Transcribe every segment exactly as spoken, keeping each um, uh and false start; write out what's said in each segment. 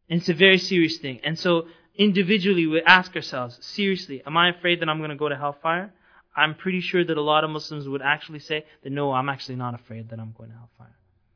And it's a very serious thing. And so individually we ask ourselves, seriously, am I afraid that I'm going to go to hellfire? I'm pretty sure that a lot of Muslims would actually say that no, I'm actually not afraid that I'm going to hellfire.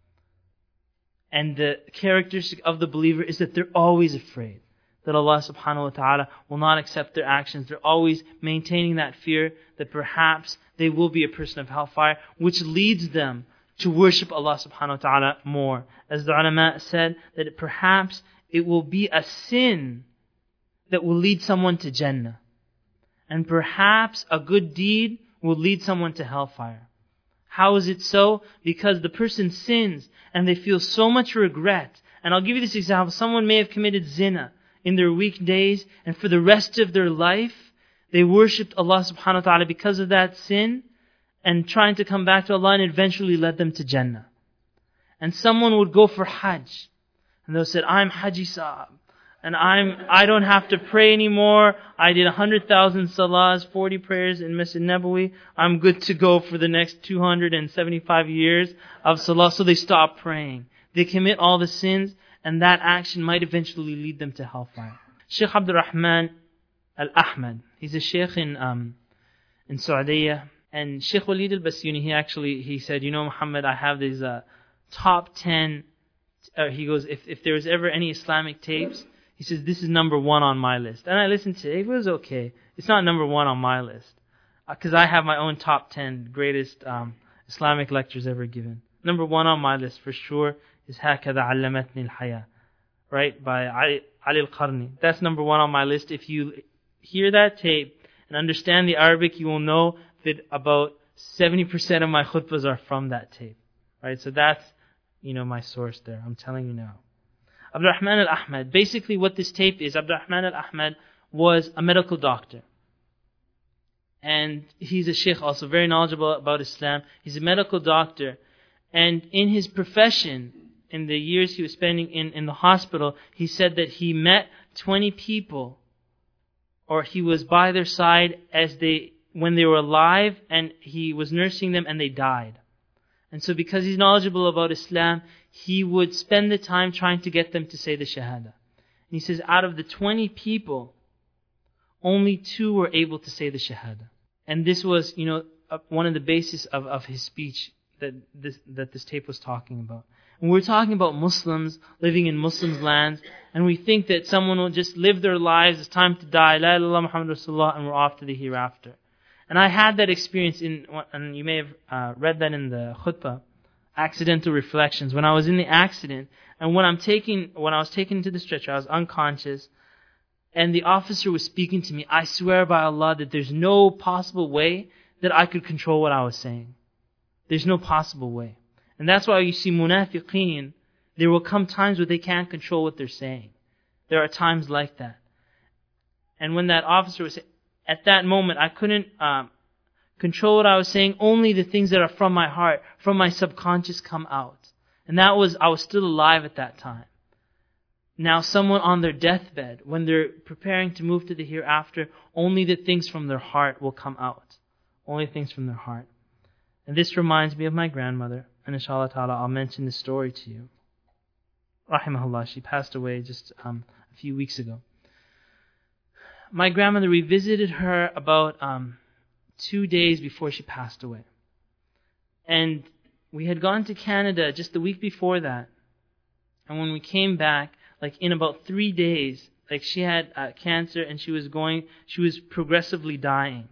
And the characteristic of the believer is that they're always afraid that Allah subhanahu wa ta'ala will not accept their actions. They're always maintaining that fear that perhaps they will be a person of hellfire, which leads them to worship Allah subhanahu wa ta'ala more. As the ulama said, that it perhaps it will be a sin that will lead someone to Jannah. And perhaps a good deed will lead someone to hellfire. How is it so? Because the person sins and they feel so much regret. And I'll give you this example. Someone may have committed zina in their weekdays, and for the rest of their life, they worshipped Allah subhanahu wa ta'ala because of that sin, and trying to come back to Allah, and eventually led them to Jannah. And someone would go for Hajj, and they'll say, I'm Haji Saab, and I'm, I don't have to pray anymore. I did one hundred thousand salahs, forty prayers in Masjid Nabawi. I'm good to go for the next two hundred seventy-five years of salah. So they stop praying. They commit all the sins, and that action might eventually lead them to hellfire. Shaykh Abdul Rahman Al-Ahmad, he's a shaykh in, um, in Saudi. And Shaykh Walid al-Basyuni, he actually, he said, you know, Muhammad, I have these uh, top ten, uh, he goes, if, if there was ever any Islamic tapes, he says, this is number one on my list. And I listened to it, it was okay. It's not number one on my list. Because uh, I have my own top ten greatest um, Islamic lectures ever given. Number one on my list, for sure, is هَكَذَا عَلَّمَتْنِي الْحَيَاةِ, right, by Ali, Ali al-Qarni. That's number one on my list. If you hear that tape and understand the Arabic, you will know that about seventy percent of my khutbahs are from that tape. Right? So that's, you know, my source there. I'm telling you now. Abdul Rahman al-Ahmad. Basically what this tape is, Abdul Rahman al-Ahmad was a medical doctor. And he's a sheikh also, very knowledgeable about Islam. He's a medical doctor. And in his profession, in the years he was spending in, in the hospital, he said that he met twenty people, or he was by their side as they, when they were alive, and he was nursing them and they died. And so because he's knowledgeable about Islam, he would spend the time trying to get them to say the Shahada. And he says, out of the twenty people, only two were able to say the Shahada. And this was, you know, one of the basis of, of his speech that this, that this tape was talking about. And we're talking about Muslims living in Muslims' lands, and we think that someone will just live their lives, it's time to die, La ilaha illallah Muhammad Rasulullah, and we're off to the hereafter. And I had that experience in, and you may have uh, read that in the khutbah, accidental reflections. When I was in the accident, and when I'm taking, when I was taken to the stretcher, I was unconscious, and the officer was speaking to me. I swear by Allah that there's no possible way that I could control what I was saying. There's no possible way. And that's why you see munafiqeen, there will come times where they can't control what they're saying. There are times like that. And when that officer was, at that moment, I couldn't um, control what I was saying. Only the things that are from my heart, from my subconscious come out. And that was, I was still alive at that time. Now someone on their deathbed, when they're preparing to move to the hereafter, only the things from their heart will come out. Only things from their heart. And this reminds me of my grandmother. And inshallah ta'ala, I'll mention this story to you. Rahimahullah, she passed away just um, a few weeks ago. My grandmother, we visited her about um, two days before she passed away. And we had gone to Canada just the week before that. And when we came back, like in about three days, like she had uh, cancer and she was going, she was progressively dying.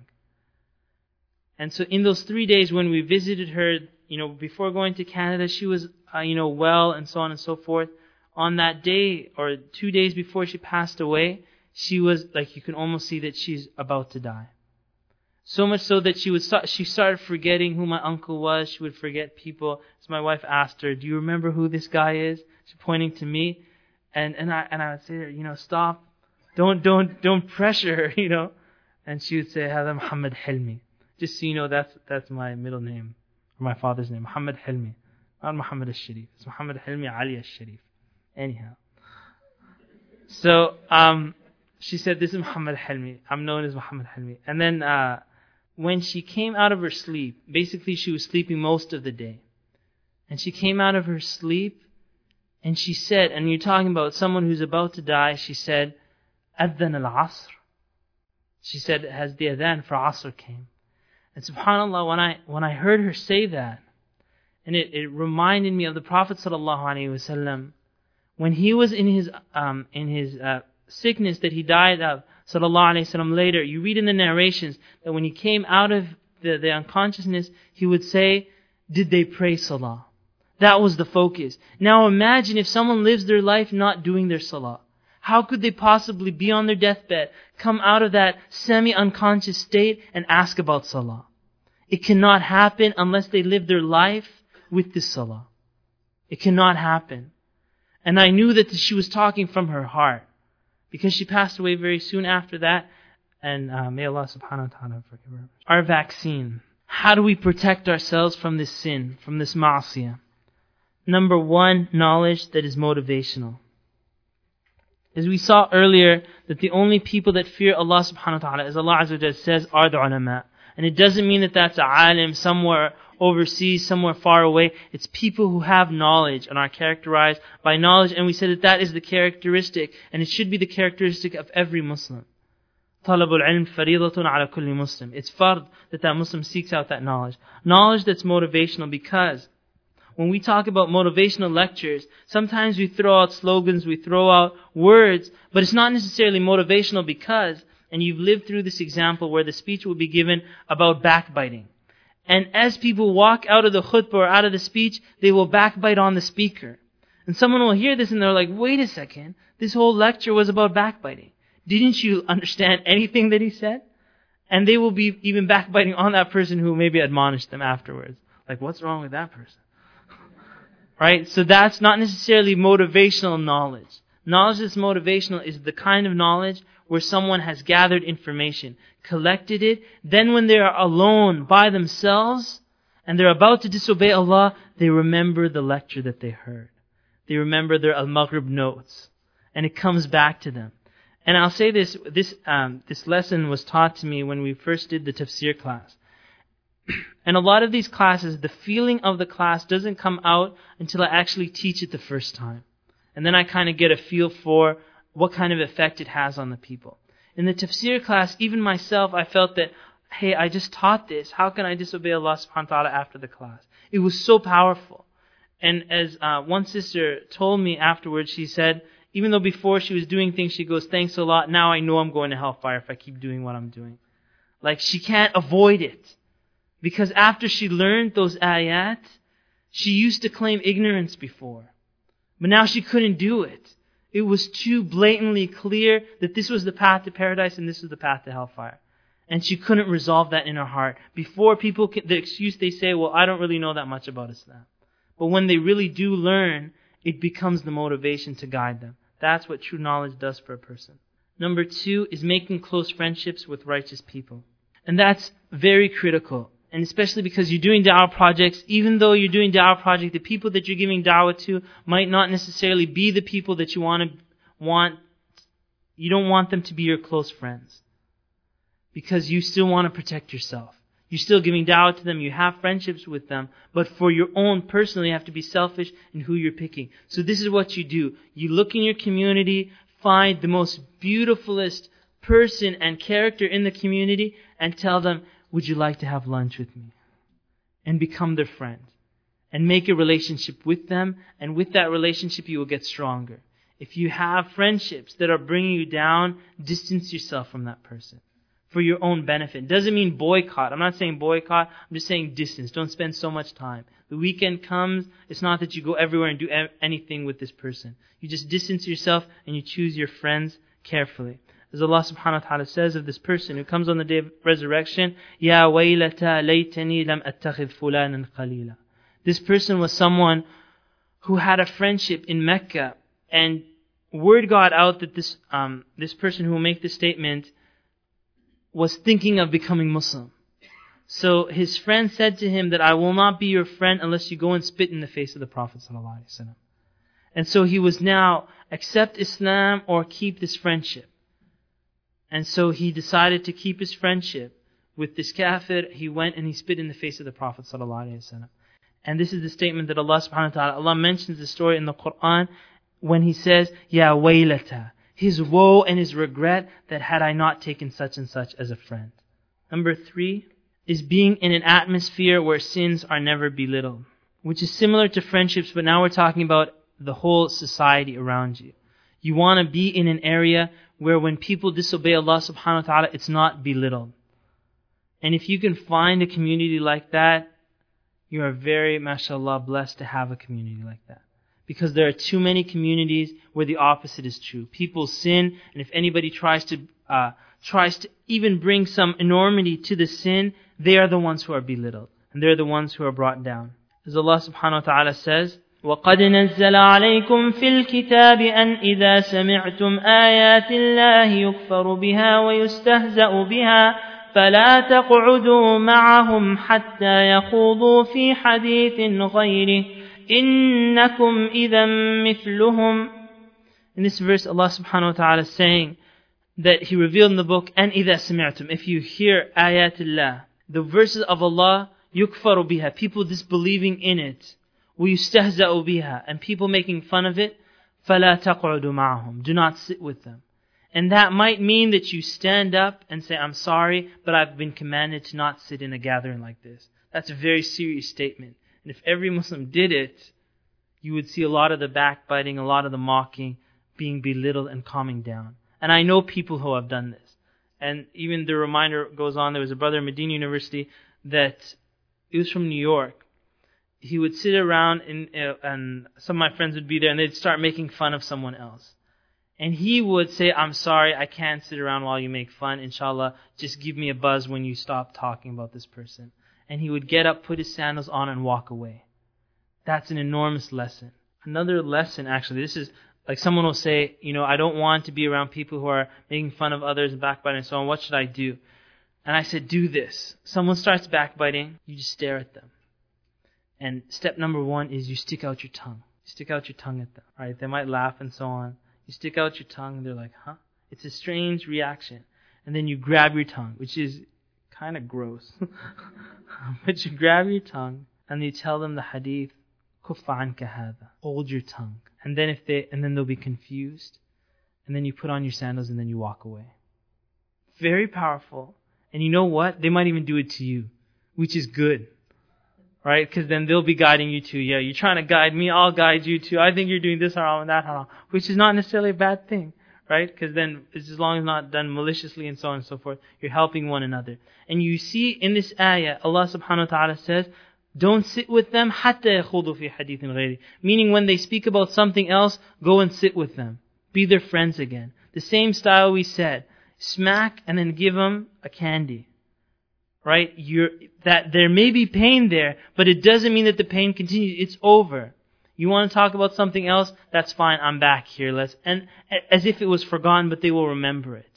And so in those three days when we visited her, you know, before going to Canada, she was, uh, you know, well and so on and so forth. On that day or two days before she passed away, she was like, you can almost see that she's about to die. So much so that she would start, she started forgetting who my uncle was. She would forget people. So my wife asked her, "Do you remember who this guy is?" She's pointing to me, and and I and I would say to her, you know, stop, don't don't don't pressure her, you know. And she would say, "Hada Muhammad Hilmi." Just so you know, that's that's my middle name, or my father's name, Muhammad Hilmi, not Muhammad al-Sharif. It's Muhammad Hilmi Ali al-Sharif. Anyhow, so um, she said, "This is Muhammad Hilmi. I'm known as Muhammad Hilmi." And then uh, when she came out of her sleep, basically she was sleeping most of the day, and she came out of her sleep, And she said, and you're talking about someone who's about to die, she said, Adhan al-Asr. She said, has the adhan for Asr came. And subhanAllah, when I when I heard her say that, and it, it reminded me of the Prophet sallallahu alaihi wasallam, when he was in his um in his uh, sickness that he died of, sallallahu alaihi wasallam, later, you read in the narrations that when he came out of the, the unconsciousness, he would say, did they pray salah? That was the focus. Now imagine if someone lives their life not doing their salah. How could they possibly be on their deathbed, come out of that semi-unconscious state and ask about salah? It cannot happen unless they live their life with the salah. It cannot happen. And I knew that she was talking from her heart, because she passed away very soon after that. And uh, may Allah subhanahu wa ta'ala forgive her. Our vaccine. How do we protect ourselves from this sin, from this ma'asiyah? Number one, knowledge that is motivational. As we saw earlier, that the only people that fear Allah subhanahu wa ta'ala, as Allah Azza wa Jalla says, are the ulama. And it doesn't mean that that's a alim somewhere overseas, somewhere far away. It's people who have knowledge and are characterized by knowledge. And we said that that is the characteristic, and it should be the characteristic of every Muslim. طلب العلم فريضة على كل Muslim. It's fard that that Muslim seeks out that knowledge. Knowledge that's motivational, because when we talk about motivational lectures, sometimes we throw out slogans, we throw out words, but it's not necessarily motivational because, and you've lived through this example where the speech will be given about backbiting. And as people walk out of the khutbah or out of the speech, they will backbite on the speaker. And someone will hear this and they're like, wait a second, this whole lecture was about backbiting. Didn't you understand anything that he said? And they will be even backbiting on that person who maybe admonished them afterwards. Like, what's wrong with that person? Right? So that's not necessarily motivational knowledge. Knowledge that's motivational is the kind of knowledge where someone has gathered information, collected it, then when they are alone by themselves and they're about to disobey Allah, they remember the lecture that they heard. They remember their Al-Maghrib notes. And it comes back to them. And I'll say this, this, um, this lesson was taught to me when we first did the tafsir class. And a lot of these classes, the feeling of the class doesn't come out until I actually teach it the first time. And then I kind of get a feel for what kind of effect it has on the people. In the tafsir class, even myself, I felt that, hey, I just taught this. How can I disobey Allah subhanahu wa ta'ala after the class? It was so powerful. And as uh, one sister told me afterwards, she said, even though before she was doing things, she goes, thanks a lot, now I know I'm going to hellfire if I keep doing what I'm doing. Like, she can't avoid it. Because after she learned those ayat, she used to claim ignorance before. But now she couldn't do it. It was too blatantly clear that this was the path to paradise and this was the path to hellfire. And she couldn't resolve that in her heart. Before people, can, the excuse they say, well, I don't really know that much about Islam. But when they really do learn, it becomes the motivation to guide them. That's what true knowledge does for a person. Number two is making close friendships with righteous people. And that's very critical. And especially because you're doing da'wah projects, even though you're doing da'wah project, the people that you're giving da'wah to might not necessarily be the people that you want to want. You don't want them to be your close friends. Because you still want to protect yourself. You're still giving da'wah to them, you have friendships with them, but for your own personally, you have to be selfish in who you're picking. So this is what you do. You look in your community, find the most beautifulest person and character in the community, and tell them, would you like to have lunch with me? And become their friend. And make a relationship with them. And with that relationship, you will get stronger. If you have friendships that are bringing you down, distance yourself from that person. For your own benefit. It doesn't mean boycott. I'm not saying boycott. I'm just saying distance. Don't spend so much time. The weekend comes. It's not that you go everywhere and do anything with this person. You just distance yourself and you choose your friends carefully. As Allah subhanahu wa ta'ala says of this person who comes on the day of resurrection, Ya waylata laytani lam attakhidh fulanan qalila. This person was someone who had a friendship in Mecca, and word got out that this um, this person who will make this statement was thinking of becoming Muslim. So his friend said to him that I will not be your friend unless you go and spit in the face of the Prophet sallallahu alaihi wasallam. And so he was now, accept Islam or keep this friendship. And so he decided to keep his friendship with this kafir. He went and he spit in the face of the Prophet sallallahu alaihi wasallam. And this is the statement that Allah subhanahu wa ta'ala, Allah mentions the story in the Quran when He says, Ya waylata, his woe and his regret that had I not taken such and such as a friend. Number three is being in an atmosphere where sins are never belittled, which is similar to friendships, but now we're talking about the whole society around you. You want to be in an area where when people disobey Allah subhanahu wa ta'ala, it's not belittled. And if you can find a community like that, you are very, mashallah, blessed to have a community like that. Because there are too many communities where the opposite is true. People sin, and if anybody tries to uh, tries to even bring some enormity to the sin, they are the ones who are belittled. And they're the ones who are brought down. As Allah subhanahu wa ta'ala says, وَقَدْ نَزَّلَ عَلَيْكُمْ فِي الْكِتَابِ أَنْ إِذَا سَمِعْتُمْ آيَاتِ اللَّهِ يُكْفَرُ بِهَا وَيُسْتَهْزَأُ بِهَا فَلَا تَقْعُدُوا مَعَهُمْ حَتَّى يَخُوضُوا فِي حَدِيثٍ غَيْرِهِ إِنَّكُمْ إِذًا مِثْلُهُمْ. In this verse, Allah subhanahu wa ta'ala is saying that He revealed in the book, أَنْ إِذَا سَمِعْتُمْ, if you hear ayatullah, the verses of Allah, يُكْفَرُ بِهَا, people disbelieving in it, وَيُسْتَهْزَأُ بِهَا, and people making fun of it, فَلَا تَقْعُدُوا مَعَهُمْ, do not sit with them. And that might mean that you stand up and say, I'm sorry, but I've been commanded to not sit in a gathering like this. That's a very serious statement. And if every Muslim did it, you would see a lot of the backbiting, a lot of the mocking being belittled and calming down. And I know people who have done this. And even the reminder goes on, there was a brother at Medina University that, he was from New York. He would sit around in, uh, and some of my friends would be there and they'd start making fun of someone else. And he would say, I'm sorry, I can't sit around while you make fun. Inshallah, just give me a buzz when you stop talking about this person. And he would get up, put his sandals on, and walk away. That's an enormous lesson. Another lesson, actually, this is like someone will say, you know, I don't want to be around people who are making fun of others and backbiting and so on. What should I do? And I said, do this. Someone starts backbiting, you just stare at them. And step number one is you stick out your tongue. Stick out your tongue at them. Right? They might laugh and so on. You stick out your tongue and they're like, huh? It's a strange reaction. And then you grab your tongue, which is kind of gross. But you grab your tongue and you tell them the hadith, كُفَّ عَنْكَ هَذَا, hold your tongue. And then if they, and then they'll be confused. And then you put on your sandals and then you walk away. Very powerful. And you know what? They might even do it to you, which is good. Right? Because then they'll be guiding you too. Yeah, you're trying to guide me, I'll guide you too. I think you're doing this haram and that haram. Which is not necessarily a bad thing. Right? Because then, as long as not done maliciously and so on and so forth, you're helping one another. And you see in this ayah, Allah subhanahu wa ta'ala says, don't sit with them حَتَّى يَخُوضُوا فِي حَدِيثٍ غَيْرِهِ. Meaning when they speak about something else, go and sit with them. Be their friends again. The same style we said. Smack and then give them a candy. Right? You're, that there may be pain there, but it doesn't mean that the pain continues. It's over. You want to talk about something else? That's fine. I'm back here. Let's, and as if it was forgotten, but they will remember it.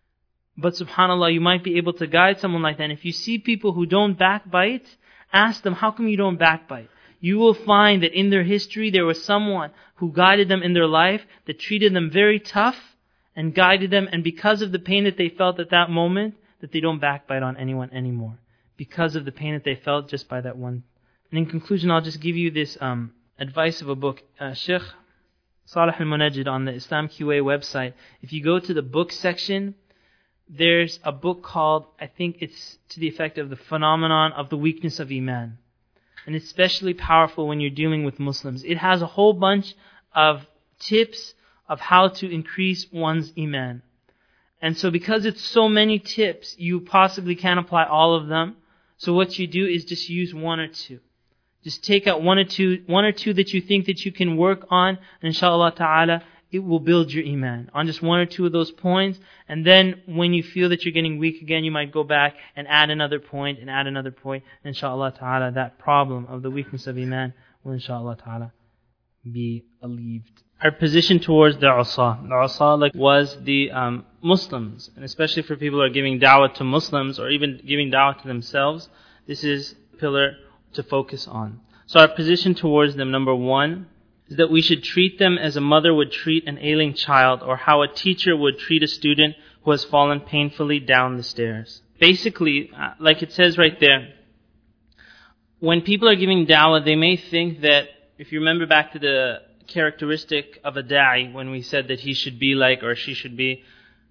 But subhanAllah, you might be able to guide someone like that. And if you see people who don't backbite, ask them, how come you don't backbite? You will find that in their history, there was someone who guided them in their life, that treated them very tough and guided them. And because of the pain that they felt at that moment, that they don't backbite on anyone anymore. Because of the pain that they felt just by that one. And in conclusion, I'll just give you this um, advice of a book. Uh, Sheikh Salih al-Munajjid on the Islam Q A website, if you go to the book section, there's a book called, I think it's to the effect of the phenomenon of the weakness of Iman. And it's especially powerful when you're dealing with Muslims. It has a whole bunch of tips of how to increase one's Iman. And so because it's so many tips, you possibly can't apply all of them. So what you do is just use one or two. Just take out one or two, one or two that you think that you can work on, and inshallah ta'ala, it will build your Iman on just one or two of those points. And then when you feel that you're getting weak again, you might go back and add another point and add another point. And inshallah ta'ala, that problem of the weakness of Iman will inshallah ta'ala be alleviated. Our position towards the Usa. The Usa like, was the um, Muslims, and especially for people who are giving da'wah to Muslims or even giving da'wah to themselves, this is a pillar to focus on. So our position towards them, number one, is that we should treat them as a mother would treat an ailing child, or how a teacher would treat a student who has fallen painfully down the stairs. Basically, uh, like it says right there, when people are giving da'wah, they may think that, if you remember back to the characteristic of a da'i, when we said that he should be like, or she should be,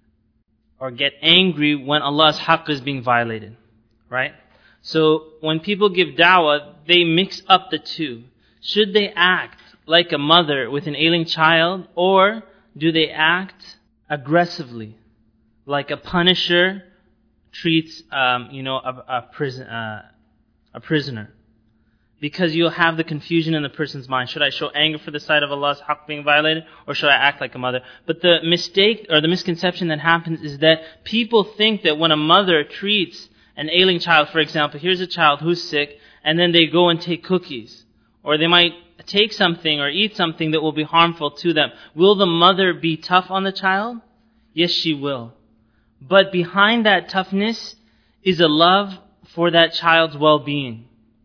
or get angry when Allah's haqq is being violated. Right? So when people give da'wah, they mix up the two. Should they act like a mother with an ailing child, or do they act aggressively, like a punisher treats, um, you know, a, a prison, uh, a prisoner? Because you'll have the confusion in the person's mind. Should I show anger for the side of Allah's haqq being violated, or should I act like a mother? But the mistake or the misconception that happens is that people think that when a mother treats an ailing child, for example, here's a child who's sick, and then they go and take cookies, or they might take something or eat something that will be harmful to them. Will the mother be tough on the child? Yes, she will. But behind that toughness is a love for that child's well-being.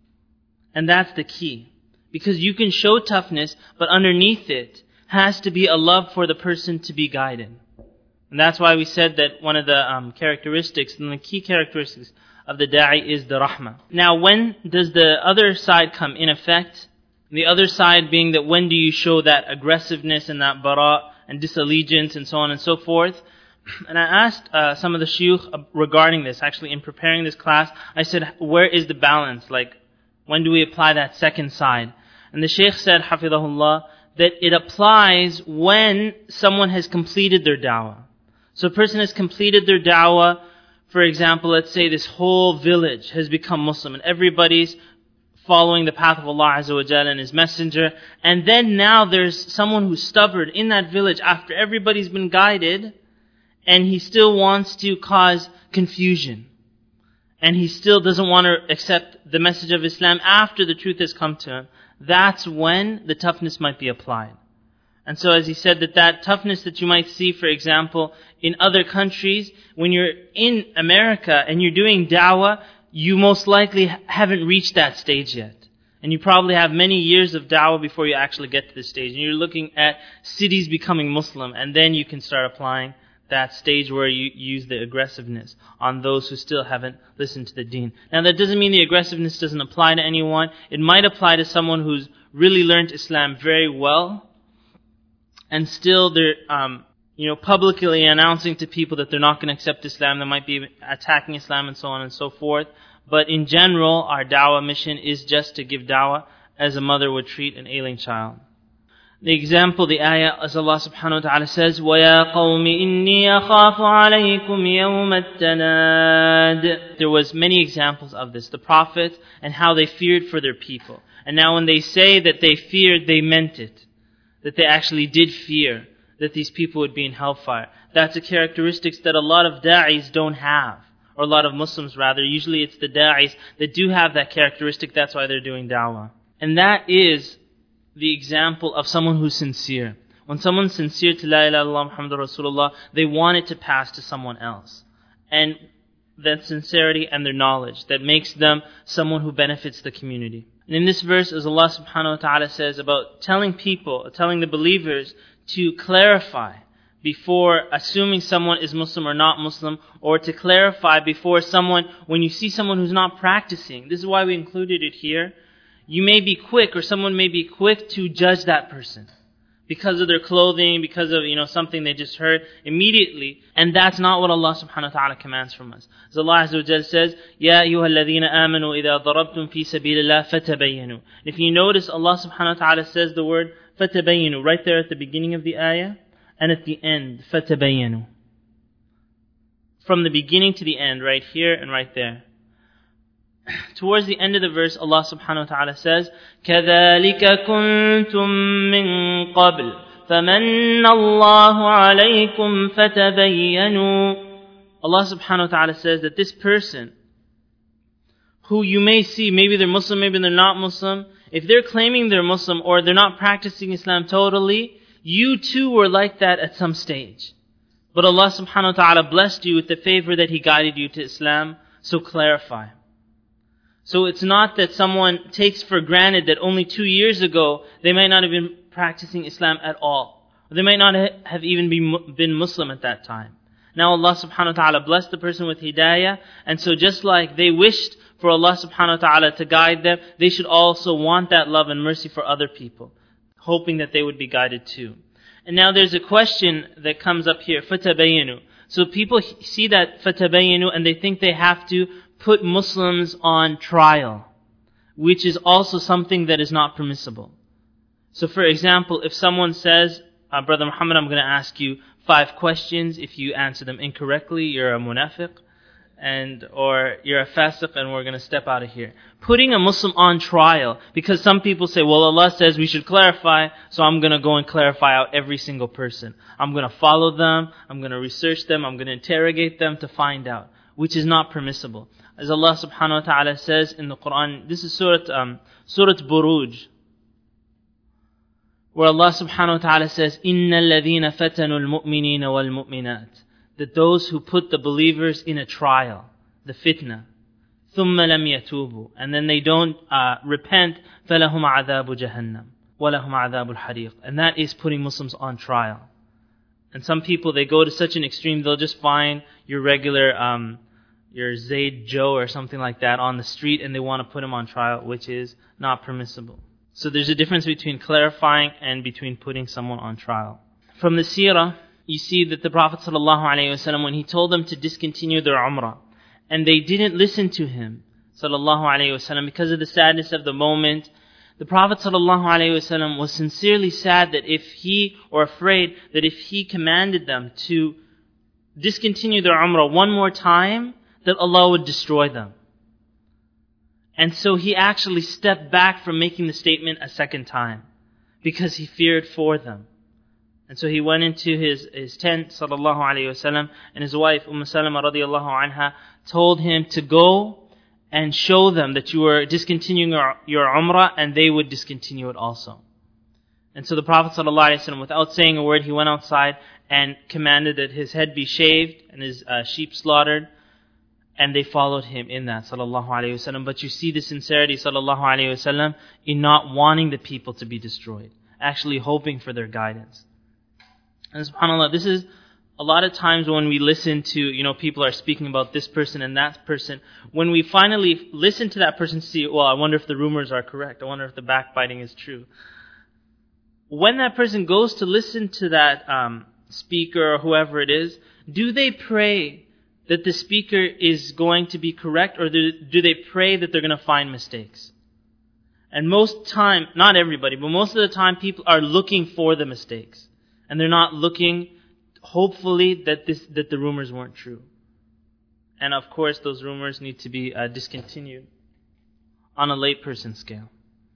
And that's the key. Because you can show toughness, but underneath it has to be a love for the person to be guided. And that's why we said that one of the um, characteristics, and the key characteristics of the da'i is the rahmah. Now, when does the other side come in effect? The other side being that when do you show that aggressiveness and that bara and disallegiance and so on and so forth? And I asked uh, some of the shuyukh regarding this. Actually, in preparing this class, I said, where is the balance? Like, when do we apply that second side? And the shaykh said, hafidhahullah, that it applies when someone has completed their da'wah. So a person has completed their da'wah. For example, let's say this whole village has become Muslim and everybody's following the path of Allah Azza wa Jalla and His Messenger. And then now there's someone who's stubborn in that village after everybody's been guided, and he still wants to cause confusion. And he still doesn't want to accept the message of Islam after the truth has come to him. That's when the toughness might be applied. And so as he said, that that toughness that you might see, for example, in other countries, when you're in America and you're doing da'wah, you most likely haven't reached that stage yet. And you probably have many years of da'wah before you actually get to this stage. And you're looking at cities becoming Muslim, and then you can start applying that stage where you use the aggressiveness on those who still haven't listened to the deen. Now that doesn't mean the aggressiveness doesn't apply to anyone. It might apply to someone who's really learned Islam very well, and still they're, um, you know, publicly announcing to people that they're not going to accept Islam. They might be attacking Islam and so on and so forth. But in general, our da'wah mission is just to give da'wah as a mother would treat an ailing child. The example, the ayah, as Allah subhanahu wa ta'ala says, وَيَا قَوْمِ إِنِّي أَخَافُ عَلَيْكُمْ يَوْمَ التَّنَادِ. There was many examples of this. The prophets and how they feared for their people. And now when they say that they feared, they meant it. That they actually did fear that these people would be in hellfire. That's a characteristic that a lot of da'is don't have. Or a lot of Muslims rather. Usually it's the da'is that do have that characteristic. That's why they're doing da'wah. And that is the example of someone who's sincere. When someone's sincere to La ilaha illallah Muhammadur Rasulullah, they want it to pass to someone else. And that sincerity and their knowledge that makes them someone who benefits the community. And in this verse, as Allah subhanahu wa ta'ala says about telling people, telling the believers to clarify before assuming someone is Muslim or not Muslim, or to clarify before someone, when you see someone who's not practicing. This is why we included it here. You may be quick, or someone may be quick to judge that person because of their clothing, because of, you know, something they just heard immediately. And that's not what Allah subhanahu wa ta'ala commands from us. As Allah Azza wa Jalla says, يَا أَيُّهَا الَّذِينَ آمَنُوا إِذَا ضَرَبْتُمْ فِي سَبِيلِ اللَّهِ فَتَبَيَّنُوا. If you notice, Allah subhanahu wa ta'ala says the word فَتَبَيَّنُوا right there at the beginning of the ayah and at the end, فَتَبَيَّنُوا. From the beginning to the end, right here and right there. Towards the end of the verse, Allah subhanahu wa ta'ala says, كَذَلِكَ كُنْتُم مِّن قَبْلِ فَمَنَّ اللَّهُ عَلَيْكُمْ فَتَبَيَّنُوا. Allah subhanahu wa ta'ala says that this person, who you may see, maybe they're Muslim, maybe they're not Muslim, if they're claiming they're Muslim or they're not practicing Islam totally, you too were like that at some stage. But Allah subhanahu wa ta'ala blessed you with the favor that He guided you to Islam, so clarify. So it's not that someone takes for granted that only two years ago they might not have been practicing Islam at all. Or they might not have even been Muslim at that time. Now Allah subhanahu wa ta'ala blessed the person with hidayah, and so just like they wished for Allah subhanahu wa ta'ala to guide them, they should also want that love and mercy for other people, hoping that they would be guided too. And now there's a question that comes up here, فَتَبَيَّنُوا. So people see that فَتَبَيَّنُوا and they think they have to put Muslims on trial, which is also something that is not permissible. So for example, if someone says, uh, Brother Muhammad, I'm going to ask you five questions. If you answer them incorrectly, you're a munafiq, and or you're a fasiq, and we're going to step out of here. Putting a Muslim on trial, because some people say, well, Allah says we should clarify, so I'm going to go and clarify out every single person. I'm going to follow them, I'm going to research them, I'm going to interrogate them to find out, which is not permissible. As Allah subhanahu wa ta'ala says in the Quran, this is Surah, um, Surah Buruj, where Allah subhanahu wa ta'ala says, إِنَّ الَّذِينَ فَتَنُوا الْمُؤْمِنِينَ وَالْمُؤْمِنَاتِ, that those who put the believers in a trial, the fitna, ثُمَّ لَمْ يَتُوبُوا, and then they don't uh, repent, فَلَهُمْ عَذَابُ جَهَنَّمْ وَلَهُمْ عَذَابُ الْحَرِيقِ, and that is putting Muslims on trial. And some people, they go to such an extreme, they'll just find your regular, um, your Zayd Joe or something like that on the street, and they want to put him on trial, which is not permissible. So there's a difference between clarifying and between putting someone on trial. From the seerah, you see that the Prophet ﷺ, when he told them to discontinue their umrah, and they didn't listen to him, ﷺ, because of the sadness of the moment, the Prophet ﷺ was sincerely sad that if he, or afraid that if he commanded them to discontinue their umrah one more time, that Allah would destroy them. And so he actually stepped back from making the statement a second time, because he feared for them. And so he went into his, his tent, sallallahu alayhi wasallam, and his wife, Umm Salama radiallahu anha, told him to go and show them that you were discontinuing your, your umrah, and they would discontinue it also. And so the Prophet sallallahu alayhi wasallam, without saying a word, he went outside and commanded that his head be shaved and his uh, sheep slaughtered. And they followed him in that, sallallahu alayhi wasallam. But you see the sincerity, sallallahu alayhi wasallam, in not wanting the people to be destroyed, actually hoping for their guidance. And subhanAllah, this is a lot of times when we listen to, you know, people are speaking about this person and that person. When we finally listen to that person, see, well, I wonder if the rumors are correct. I wonder if the backbiting is true. When that person goes to listen to that um, speaker or whoever it is, do they pray that the speaker is going to be correct, or do, do they pray that they're going to find mistakes? And most time, not everybody, but most of the time people are looking for the mistakes. And they're not looking, hopefully, that this that the rumors weren't true. And of course, those rumors need to be uh, discontinued on a layperson scale.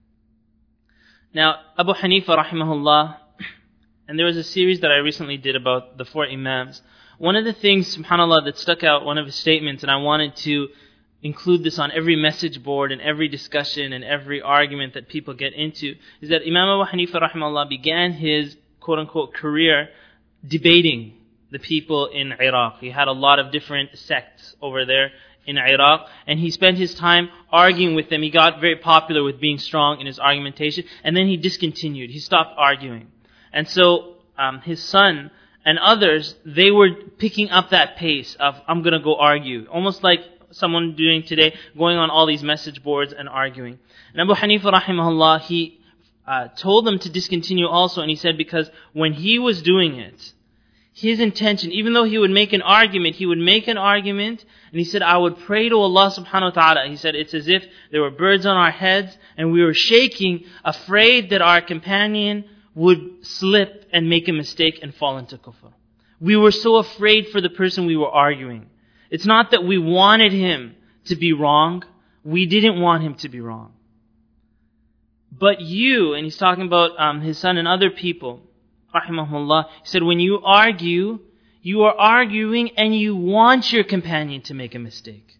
Now, Abu Hanifa rahimahullah, and there was a series that I recently did about the four Imams. One of the things, subhanAllah, that stuck out, one of his statements, and I wanted to include this on every message board and every discussion and every argument that people get into, is that Imam Abu Hanifa rahimahullah began his quote-unquote career debating the people in Iraq. He had a lot of different sects over there in Iraq, and he spent his time arguing with them. He got very popular with being strong in his argumentation, and then he discontinued. He stopped arguing. And so um, his son and others, they were picking up that pace of, I'm going to go argue. Almost like someone doing today, going on all these message boards and arguing. And Abu Hanifa rahimahullah, he uh, told them to discontinue also, and he said because when he was doing it, his intention, even though he would make an argument, he would make an argument, and he said, I would pray to Allah subhanahu wa ta'ala. He said, it's as if there were birds on our heads, and we were shaking, afraid that our companion would slip and make a mistake and fall into kufr. We were so afraid for the person we were arguing. It's not that we wanted him to be wrong. We didn't want him to be wrong. But you, and he's talking about um, his son and other people, rahimahullah, he said, when you argue, you are arguing and you want your companion to make a mistake.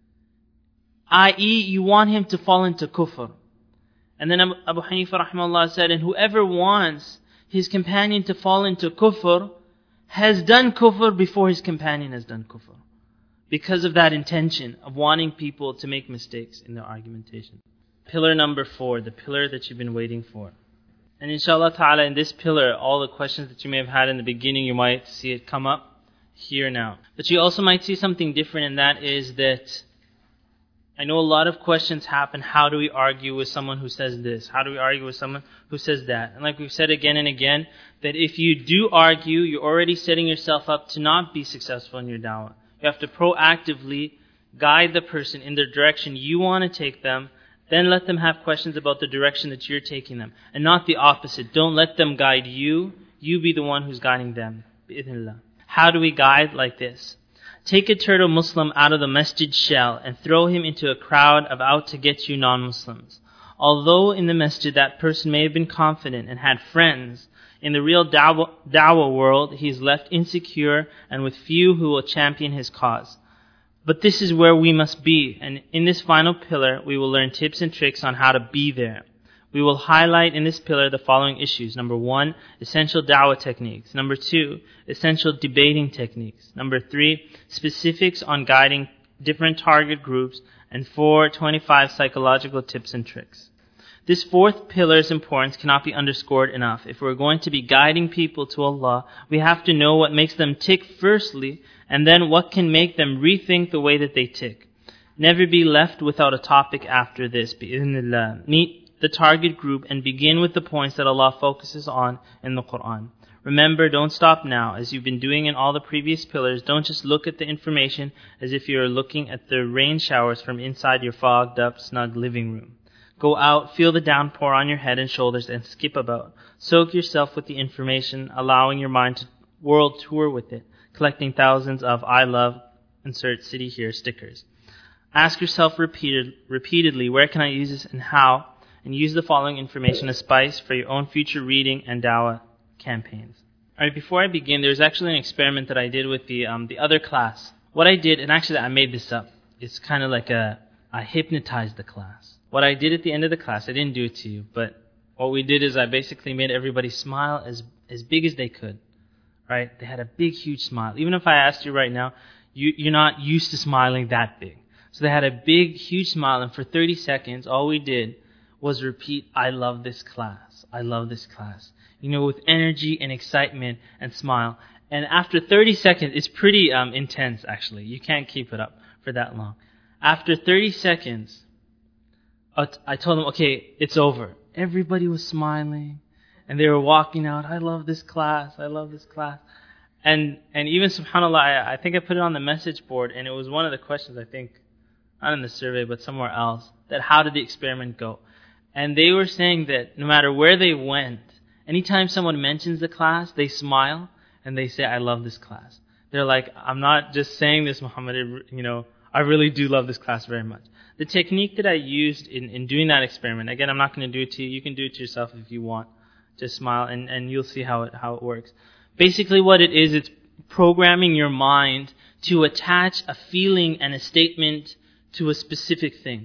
that is, you want him to fall into kufr. And then Abu Hanifa rahimahullah said, and whoever wants his companion to fall into kufr has done kufr before his companion has done kufr. Because of that intention of wanting people to make mistakes in their argumentation. Pillar number four, the pillar that you've been waiting for. And inshallah ta'ala, in this pillar, all the questions that you may have had in the beginning, you might see it come up. here now. But you also might see something different, and that is that I know a lot of questions happen. How do we argue with someone who says this? How do we argue with someone who says that? And like we've said again and again, that if you do argue, you're already setting yourself up to not be successful in your da'wah. You have to proactively guide the person in the direction you want to take them. Then let them have questions about the direction that you're taking them. And not the opposite. Don't let them guide you. You be the one who's guiding them. Bi-idhnillah. How do we guide like this? Take a turtle Muslim out of the masjid shell and throw him into a crowd of out-to-get-you non-Muslims. Although in the masjid that person may have been confident and had friends, in the real da'wah, da'wah world he is left insecure and with few who will champion his cause. But this is where we must be, and in this final pillar we will learn tips and tricks on how to be there. We will highlight in this pillar the following issues. Number one, essential da'wah techniques. Number two, essential debating techniques. Number three, specifics on guiding different target groups. And four, twenty-five psychological tips and tricks. This fourth pillar's importance cannot be underscored enough. If we're going to be guiding people to Allah, we have to know what makes them tick firstly, and then what can make them rethink the way that they tick. Never be left without a topic after this. Bi-idhnillah. Meet the target group and begin with the points that Allah focuses on in the Quran. Remember, don't stop now. As you've been doing in all the previous pillars, don't just look at the information as if you're looking at the rain showers from inside your fogged up, snug living room. Go out, feel the downpour on your head and shoulders, and skip about. Soak yourself with the information, allowing your mind to world tour with it, collecting thousands of I love, insert city here stickers. Ask yourself repeated, repeatedly, where can I use this and how? And use the following information as spice for your own future reading and da'wah campaigns. Alright, before I begin, there's actually an experiment that I did with the um, the other class. What I did, and actually I made this up, it's kind of like a, I hypnotized the class. What I did at the end of the class, I didn't do it to you, but what we did is I basically made everybody smile as as big as they could. Right? They had a big, huge smile. Even if I asked you right now, you, you're not used to smiling that big. So they had a big, huge smile, and for thirty seconds, all we did was repeat, I love this class. I love this class. You know, with energy and excitement and smile. And after thirty seconds, it's pretty um, intense, actually. You can't keep it up for that long. After thirty seconds, I told them, okay, it's over. Everybody was smiling. And they were walking out, I love this class. I love this class. And and even, subhanAllah, I, I think I put it on the message board, and it was one of the questions, I think, not in the survey, but somewhere else, that how did the experiment go? And they were saying that no matter where they went, anytime someone mentions the class, they smile and they say, I love this class. They're like, I'm not just saying this, Muhammad, you know, I really do love this class very much. The technique that I used in, in doing that experiment, again, I'm not going to do it to you. You can do it to yourself if you want. Just smile and, and you'll see how it, how it works. Basically what it is, it's programming your mind to attach a feeling and a statement to a specific thing.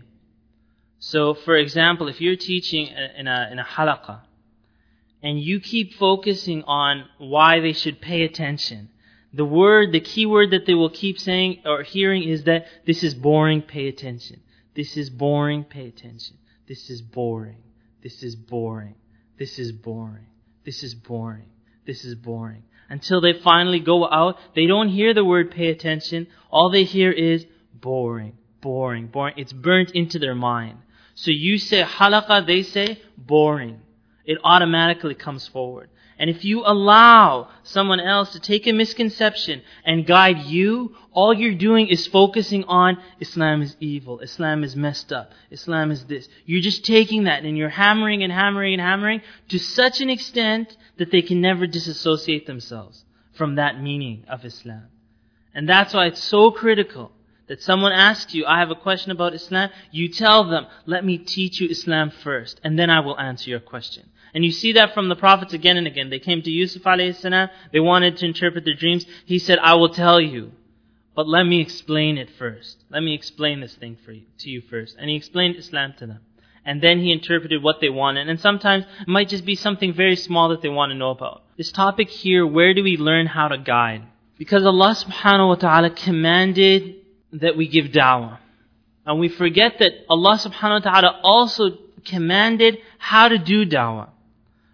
So, for example, if you're teaching in a in a halaqah, and you keep focusing on why they should pay attention, the word, the key word that they will keep saying or hearing is that this is boring, pay attention. This is boring, pay attention. This is boring. This is boring. This is boring. This is boring. This is boring. Until they finally go out, they don't hear the word pay attention. All they hear is boring, boring, boring. It's burnt into their mind. So you say halaqah, they say boring. It automatically comes forward. And if you allow someone else to take a misconception and guide you, all you're doing is focusing on Islam is evil, Islam is messed up, Islam is this. You're just taking that and you're hammering and hammering and hammering to such an extent that they can never disassociate themselves from that meaning of Islam. And that's why it's so critical that someone asks you, I have a question about Islam, you tell them, let me teach you Islam first, and then I will answer your question. And you see that from the prophets again and again. They came to Yusuf alayhi salam, they wanted to interpret their dreams. He said, I will tell you, but let me explain it first. Let me explain this thing for you, to you first. And he explained Islam to them. And then he interpreted what they wanted. And sometimes it might just be something very small that they want to know about. This topic here, where do we learn how to guide? Because Allah subhanahu wa ta'ala commanded that we give da'wah. And we forget that Allah subhanahu wa ta'ala also commanded how to do da'wah.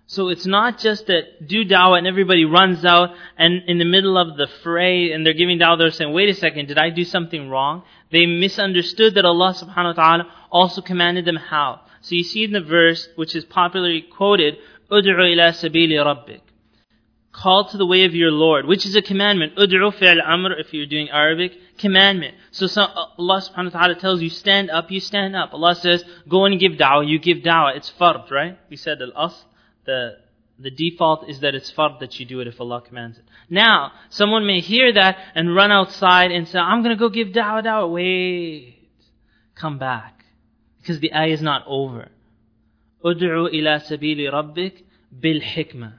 So it's not just that do da'wah and everybody runs out and in the middle of the fray and they're giving da'wah, they're saying, wait a second, did I do something wrong? They misunderstood that Allah subhanahu wa ta'ala also commanded them how. So you see in the verse, which is popularly quoted, Ud'u ila sabili rabbik. Call to the way of your Lord, which is a commandment. Ud'u fi'al amr, if you're doing Arabic, commandment. So some, Allah subhanahu wa ta'ala tells you, stand up, you stand up. Allah says, go and give da'wah, you give da'wah. It's fard, right? We said al-asl. The, the default is that it's fard that you do it if Allah commands it. Now, someone may hear that and run outside and say, I'm going to go give da'wah, da'wah. Wait. Come back. Because the ayah is not over. Ud'u ila sabili rabbik bil hikmah.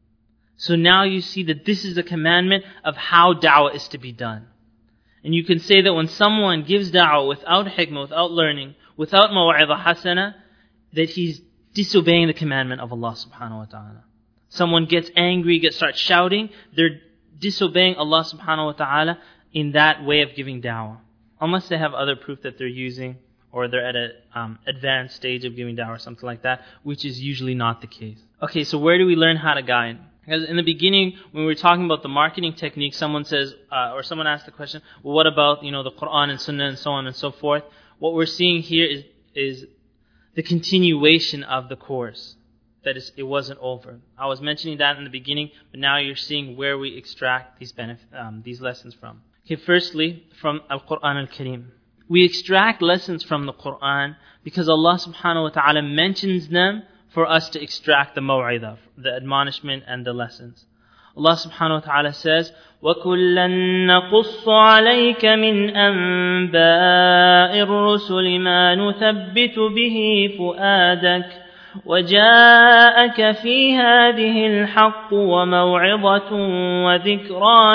So now you see that this is a commandment of how da'wah is to be done. And you can say that when someone gives da'wah without hikmah, without learning, without maw'idah hasana, that he's disobeying the commandment of Allah subhanahu wa ta'ala. Someone gets angry, gets starts shouting, they're disobeying Allah subhanahu wa ta'ala in that way of giving da'wah. Unless they have other proof that they're using, or they're at an um, advanced stage of giving da'wah or something like that, which is usually not the case. Okay, so where do we learn how to guide? Because in the beginning, when we were talking about the marketing technique, someone says, uh, or someone asked the question, well, what about, you know, the Quran and Sunnah and so on and so forth? What we're seeing here is, is the continuation of the course. That is, it wasn't over. I was mentioning that in the beginning, but now you're seeing where we extract these benefit, um, these lessons from. Okay, firstly, from Al-Quran Al-Kareem. We extract lessons from the Quran because Allah subhanahu wa ta'ala mentions them for us to extract the maw'idah, the admonishment and the lessons. Allah subhanahu wa ta'ala says, وَكُلًّا نَقُصُّ عَلَيْكَ مِنْ أَنْبَاءِ الرُّسُلِ مَا نُثَبِّتُ بِهِ فُؤَادَكَ وَجَاءَكَ فِي هَذِهِ الْحَقُّ وَمَوْعِظَةٌ وَذِكْرَى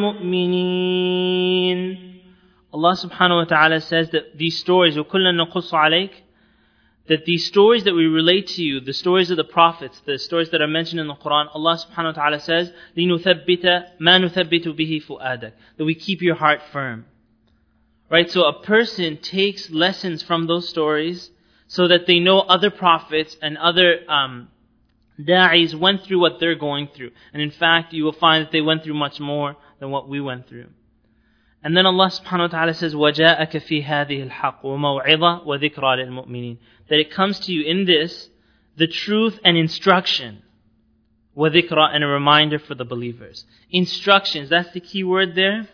لِلْمُؤْمِنِينَ. Allah subhanahu wa ta'ala says that these stories, وَكُلًّا نَقُصُّ عَلَيْكَ, that these stories that we relate to you, the stories of the prophets, the stories that are mentioned in the Quran, Allah subhanahu wa ta'ala says, لِنُثَبِّتَ مَا نُثَبِّتُ بِهِ فُؤَادَكَ, that we keep your heart firm. Right? So a person takes lessons from those stories so that they know other prophets and other um, da'is went through what they're going through. And in fact, you will find that they went through much more than what we went through. And then Allah subhanahu wa ta'ala says, وَجَاءَكَ فِي هَذِهِ الْحَقُّ وَمَوْعِظَةٌ وَذِكْرَى لِلْمُؤْمِنِينَ, that it comes to you in this, the truth and instruction, وَذِكْرَى, and a reminder for the believers. Instructions, that's the key word there.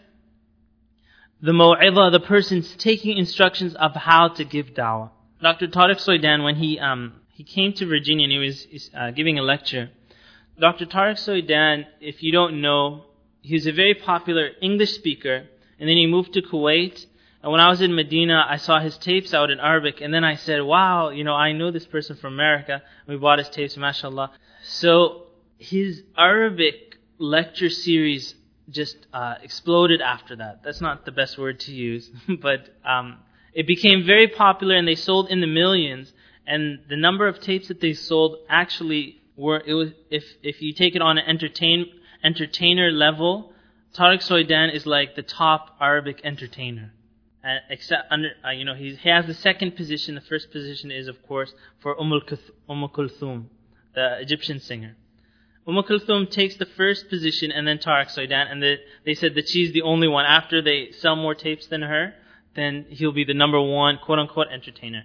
The maw'idah, the person's taking instructions of how to give da'wah. Doctor Tariq Soidan, when he um he came to Virginia and he was uh, giving a lecture, Doctor Tariq Soidan, if you don't know, he was a very popular English speaker. And then he moved to Kuwait. And when I was in Medina, I saw his tapes out in Arabic. And then I said, wow, you know, I know this person from America. We bought his tapes, mashallah. So his Arabic lecture series just uh, exploded after that. That's not the best word to use. but um, it became very popular and they sold in the millions. And the number of tapes that they sold actually were, it was if if you take it on an entertain, entertainer level, Tariq Soidan is like the top Arabic entertainer. Uh, except under, uh, you know, he has the second position. The first position is, of course, for Umm Kulthum, the Egyptian singer. Umm Kulthum takes the first position, and then Tariq Soidan, and the, they said that she's the only one. After they sell more tapes than her, then he'll be the number one, quote unquote, entertainer.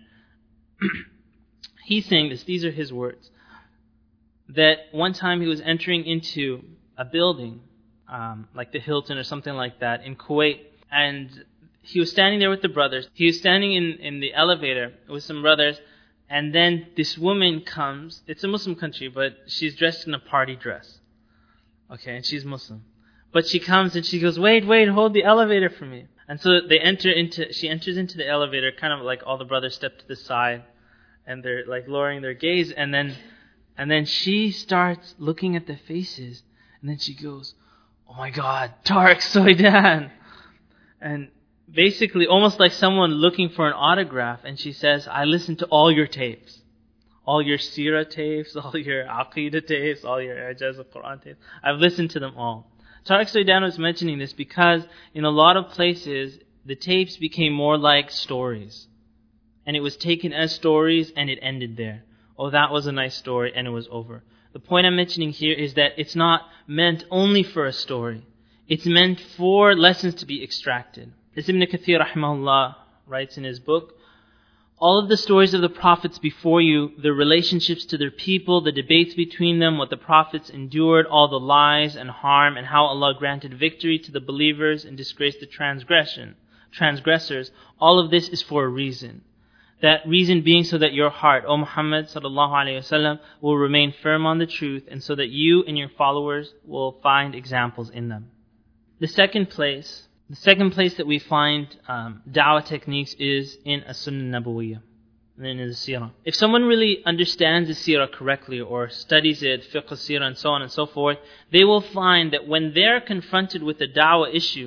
He's saying this. These are his words. That one time he was entering into a building, Um, like the Hilton or something like that in Kuwait, and he was standing there with the brothers. He was standing in, in the elevator with some brothers, and then this woman comes. It's a Muslim country, but she's dressed in a party dress. Okay, and she's Muslim. But she comes and she goes, wait, wait, hold the elevator for me. And so they enter into, she enters into the elevator, kind of like all the brothers step to the side, and they're like lowering their gaze, and then, and then she starts looking at the faces, and then she goes, oh my God, Tariq Soidan. And basically almost like someone looking for an autograph. And she says, I listened to all your tapes. All your seerah tapes, all your aqidah tapes, all your Ijaz al-Quran tapes. I've listened to them all. Tariq Soidan was mentioning this because in a lot of places, the tapes became more like stories. And it was taken as stories and it ended there. Oh, that was a nice story and it was over. The point I'm mentioning here is that it's not meant only for a story. It's meant for lessons to be extracted. As Ibn Kathir rahimahullah writes in his book, all of the stories of the prophets before you, their relationships to their people, the debates between them, what the prophets endured, all the lies and harm, and how Allah granted victory to the believers and disgraced the transgression, transgressors, all of this is for a reason. That reason being so that your heart, O Muhammad sallallahu alaihi wasallam, will remain firm on the truth, and so that you and your followers will find examples in them. The second place, the second place that we find um, da'wah techniques is in as-Sunnah Nabawiyyah, and in the Seerah. If someone really understands the Seerah correctly or studies it, fiqh al-Seerah and so on and so forth, they will find that when they're confronted with a da'wah issue,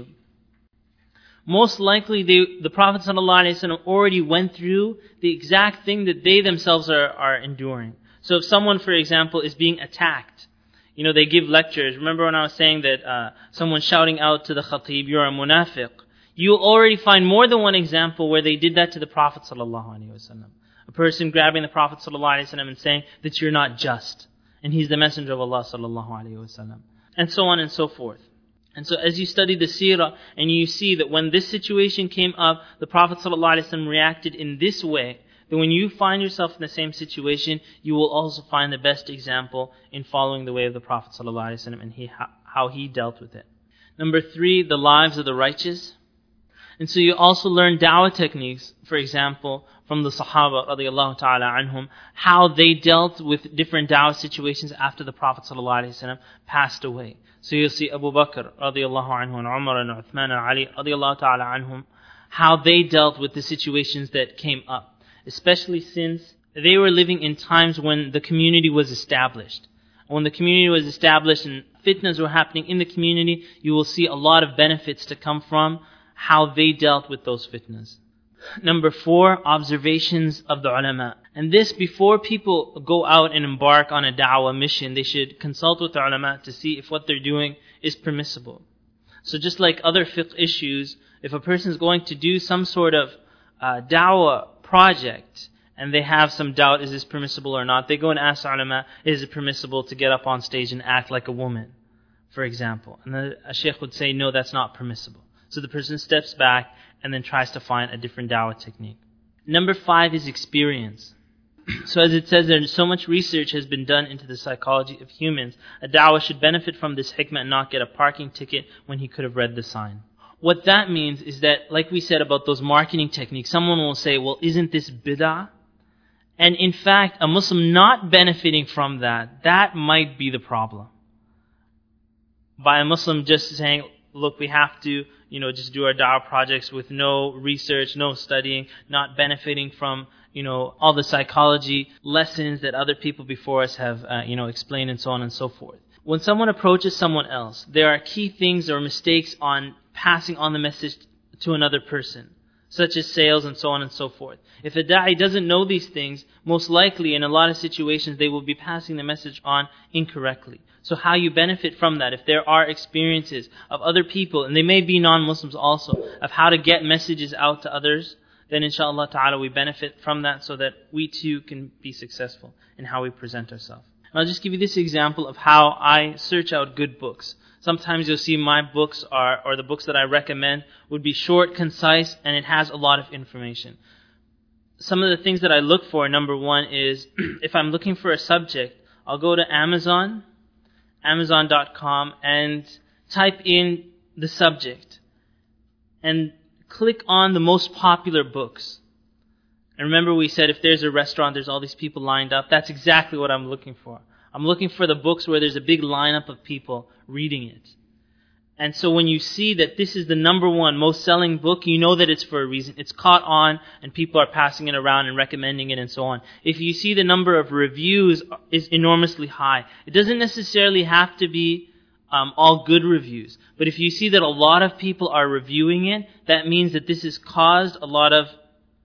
most likely they, the Prophet ﷺ already went through the exact thing that they themselves are, are enduring. So if someone, for example, is being attacked, you know, they give lectures. Remember when I was saying that uh, someone shouting out to the khatib, you're a munafiq. You'll already find more than one example where they did that to the Prophet ﷺ. A person grabbing the Prophet ﷺ and saying that you're not just. And he's the messenger of Allah ﷺ. And so on and so forth. And so as you study the seerah and you see that when this situation came up, the Prophet ﷺ reacted in this way, then when you find yourself in the same situation, you will also find the best example in following the way of the Prophet ﷺ and he, how he dealt with it. Number three, the lives of the righteous. And so you also learn da'wah techniques, for example, from the Sahaba radiallahu ta'ala anhum, how they dealt with different da'wah situations after the Prophet ﷺ passed away. So you'll see Abu Bakr radiallahu anhu and Umar and Uthman and Ali radiallahu ta'ala anhum, how they dealt with the situations that came up. Especially since they were living in times when the community was established. When the community was established and fitnas were happening in the community, you will see a lot of benefits to come from how they dealt with those fitnas. Number four, observations of the ulama. And this, before people go out and embark on a da'wah mission, they should consult with the ulama to see if what they're doing is permissible. So just like other fiqh issues, if a person is going to do some sort of uh, da'wah project and they have some doubt, is this permissible or not, they go and ask the ulama, is it permissible to get up on stage and act like a woman, for example? And the a shaykh would say, no, that's not permissible. So the person steps back and then tries to find a different da'wah technique. Number five is experience. So as it says there, so much research has been done into the psychology of humans. A da'wah should benefit from this hikmah and not get a parking ticket when he could have read the sign. What that means is that, like we said about those marketing techniques, someone will say, well, isn't this bid'ah? And in fact, a Muslim not benefiting from that, that might be the problem. By a Muslim just saying, look, we have to, you know, just do our da'wah projects with no research, no studying, not benefiting from, you know, all the psychology lessons that other people before us have, uh, you know, explained and so on and so forth. When someone approaches someone else, there are key things or mistakes on passing on the message to another person, such as sales and so on and so forth. If a da'i doesn't know these things, most likely in a lot of situations they will be passing the message on incorrectly. So how you benefit from that, if there are experiences of other people, and they may be non-Muslims also, of how to get messages out to others, then inshallah ta'ala we benefit from that so that we too can be successful in how we present ourselves. And I'll just give you this example of how I search out good books. Sometimes you'll see my books are, or the books that I recommend would be short, concise, and it has a lot of information. Some of the things that I look for, number one is, if I'm looking for a subject, I'll go to Amazon, Amazon dot com, and type in the subject. And click on the most popular books. And remember we said if there's a restaurant, there's all these people lined up. That's exactly what I'm looking for. I'm looking for the books where there's a big lineup of people reading it. And so when you see that this is the number one most selling book, you know that it's for a reason. It's caught on and people are passing it around and recommending it and so on. If you see the number of reviews is enormously high, it doesn't necessarily have to be um, all good reviews. But if you see that a lot of people are reviewing it, that means that this has caused a lot of,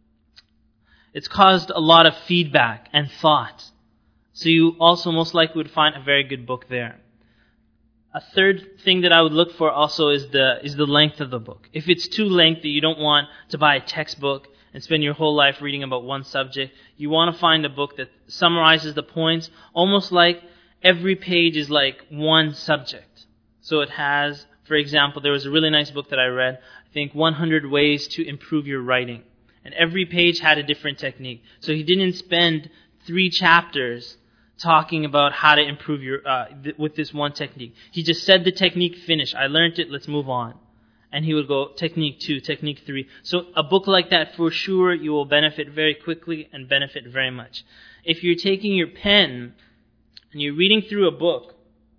it's caused a lot of feedback and thought. So you also most likely would find a very good book there. A third thing that I would look for also is the is the length of the book. If it's too lengthy, you don't want to buy a textbook and spend your whole life reading about one subject. You want to find a book that summarizes the points, almost like every page is like one subject. So it has, for example, there was a really nice book that I read, I think one hundred ways to improve your writing. And every page had a different technique. So he didn't spend three chapters talking about how to improve your, uh, th- with this one technique. He just said the technique, finish. I learned it, let's move on. And he would go, technique two, technique three. So a book like that, for sure, you will benefit very quickly and benefit very much. If you're taking your pen and you're reading through a book,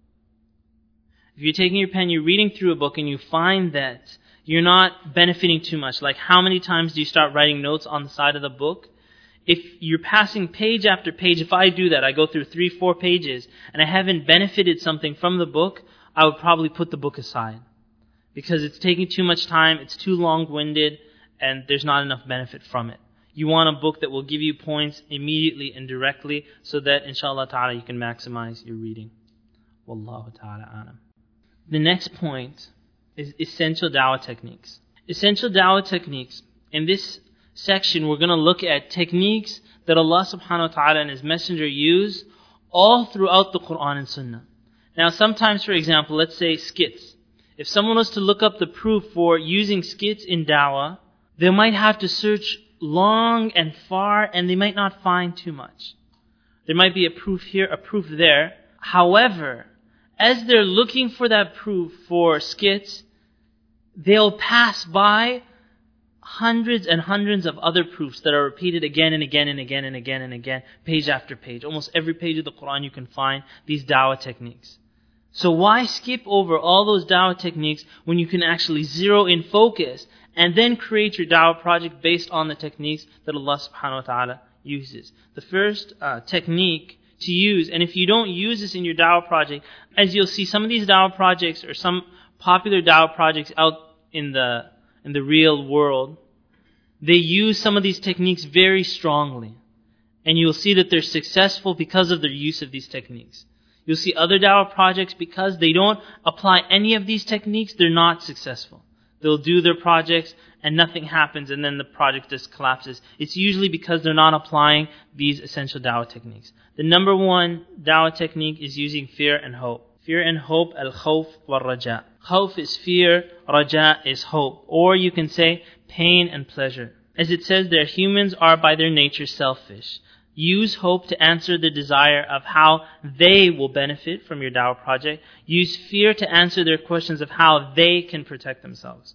if you're taking your pen, you're reading through a book and you find that you're not benefiting too much, like how many times do you start writing notes on the side of the book? If you're passing page after page, if I do that, I go through three, four pages, and I haven't benefited something from the book, I would probably put the book aside. Because it's taking too much time, it's too long-winded, and there's not enough benefit from it. You want a book that will give you points immediately and directly, so that, inshallah ta'ala, you can maximize your reading. Wallahu ta'ala alam. The next point is essential da'wah techniques. Essential da'wah techniques. In this section, we're going to look at techniques that Allah subhanahu wa ta'ala and His Messenger use all throughout the Quran and Sunnah. Now, sometimes, for example, let's say skits. If someone was to look up the proof for using skits in da'wah, they might have to search long and far, and they might not find too much. There might be a proof here, a proof there. However, as they're looking for that proof for skits, they'll pass by hundreds and hundreds of other proofs that are repeated again and again and again and again and again, page after page. Almost every page of the Quran you can find these da'wah techniques. So why skip over all those da'wah techniques when you can actually zero in focus and then create your da'wah project based on the techniques that Allah subhanahu wa ta'ala uses? The first uh, technique to use, and if you don't use this in your da'wah project, as you'll see, some of these da'wah projects or some popular da'wah projects out in the in the real world, they use some of these techniques very strongly. And you'll see that they're successful because of their use of these techniques. You'll see other da'wah projects, because they don't apply any of these techniques, they're not successful. They'll do their projects and nothing happens, and then the project just collapses. It's usually because they're not applying these essential da'wah techniques. The number one da'wah technique is using fear and hope. Fear and hope, al-khawf wal-raja. Khawf is fear, raja is hope. Or you can say pain and pleasure. As it says there, humans are by their nature selfish. Use hope to answer the desire of how they will benefit from your da'wah project. Use fear to answer their questions of how they can protect themselves.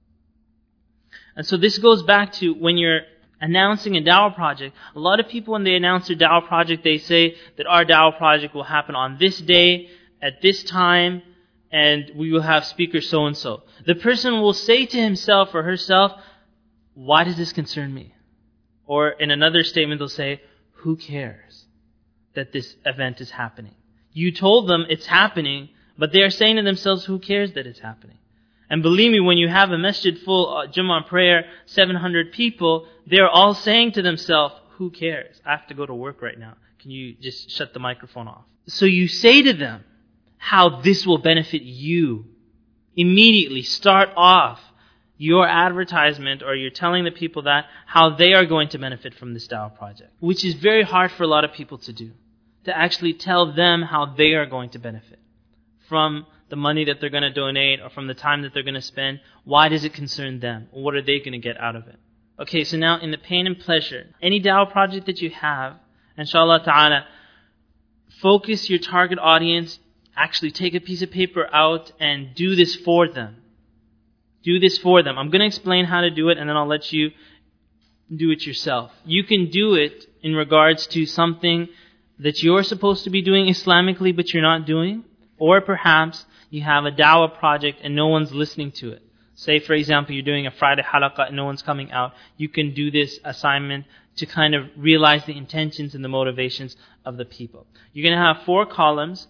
And so this goes back to when you're announcing a da'wah project. A lot of people, when they announce their da'wah project, they say that our da'wah project will happen on this day, at this time, and we will have speaker so-and-so. The person will say to himself or herself, why does this concern me? Or in another statement they'll say, who cares that this event is happening? You told them it's happening, but they are saying to themselves, who cares that it's happening? And believe me, when you have a masjid full, uh, Jummah prayer, seven hundred people, they're all saying to themselves, who cares? I have to go to work right now. Can you just shut the microphone off? So you say to them how this will benefit you. Immediately start off your advertisement, or you're telling the people that how they are going to benefit from this da'wah project, which is very hard for a lot of people to do, to actually tell them how they are going to benefit from the money that they're going to donate or from the time that they're going to spend. Why does it concern them? What are they going to get out of it? Okay, so now in the pain and pleasure, any da'wah project that you have, inshallah ta'ala, focus your target audience. Actually take a piece of paper out and do this for them. Do this for them. I'm going to explain how to do it, and then I'll let you do it yourself. You can do it in regards to something that you're supposed to be doing Islamically, but you're not doing. Or perhaps you have a da'wah project and no one's listening to it. Say, for example, you're doing a Friday halaqah and no one's coming out. You can do this assignment to kind of realize the intentions and the motivations of the people. You're going to have four columns.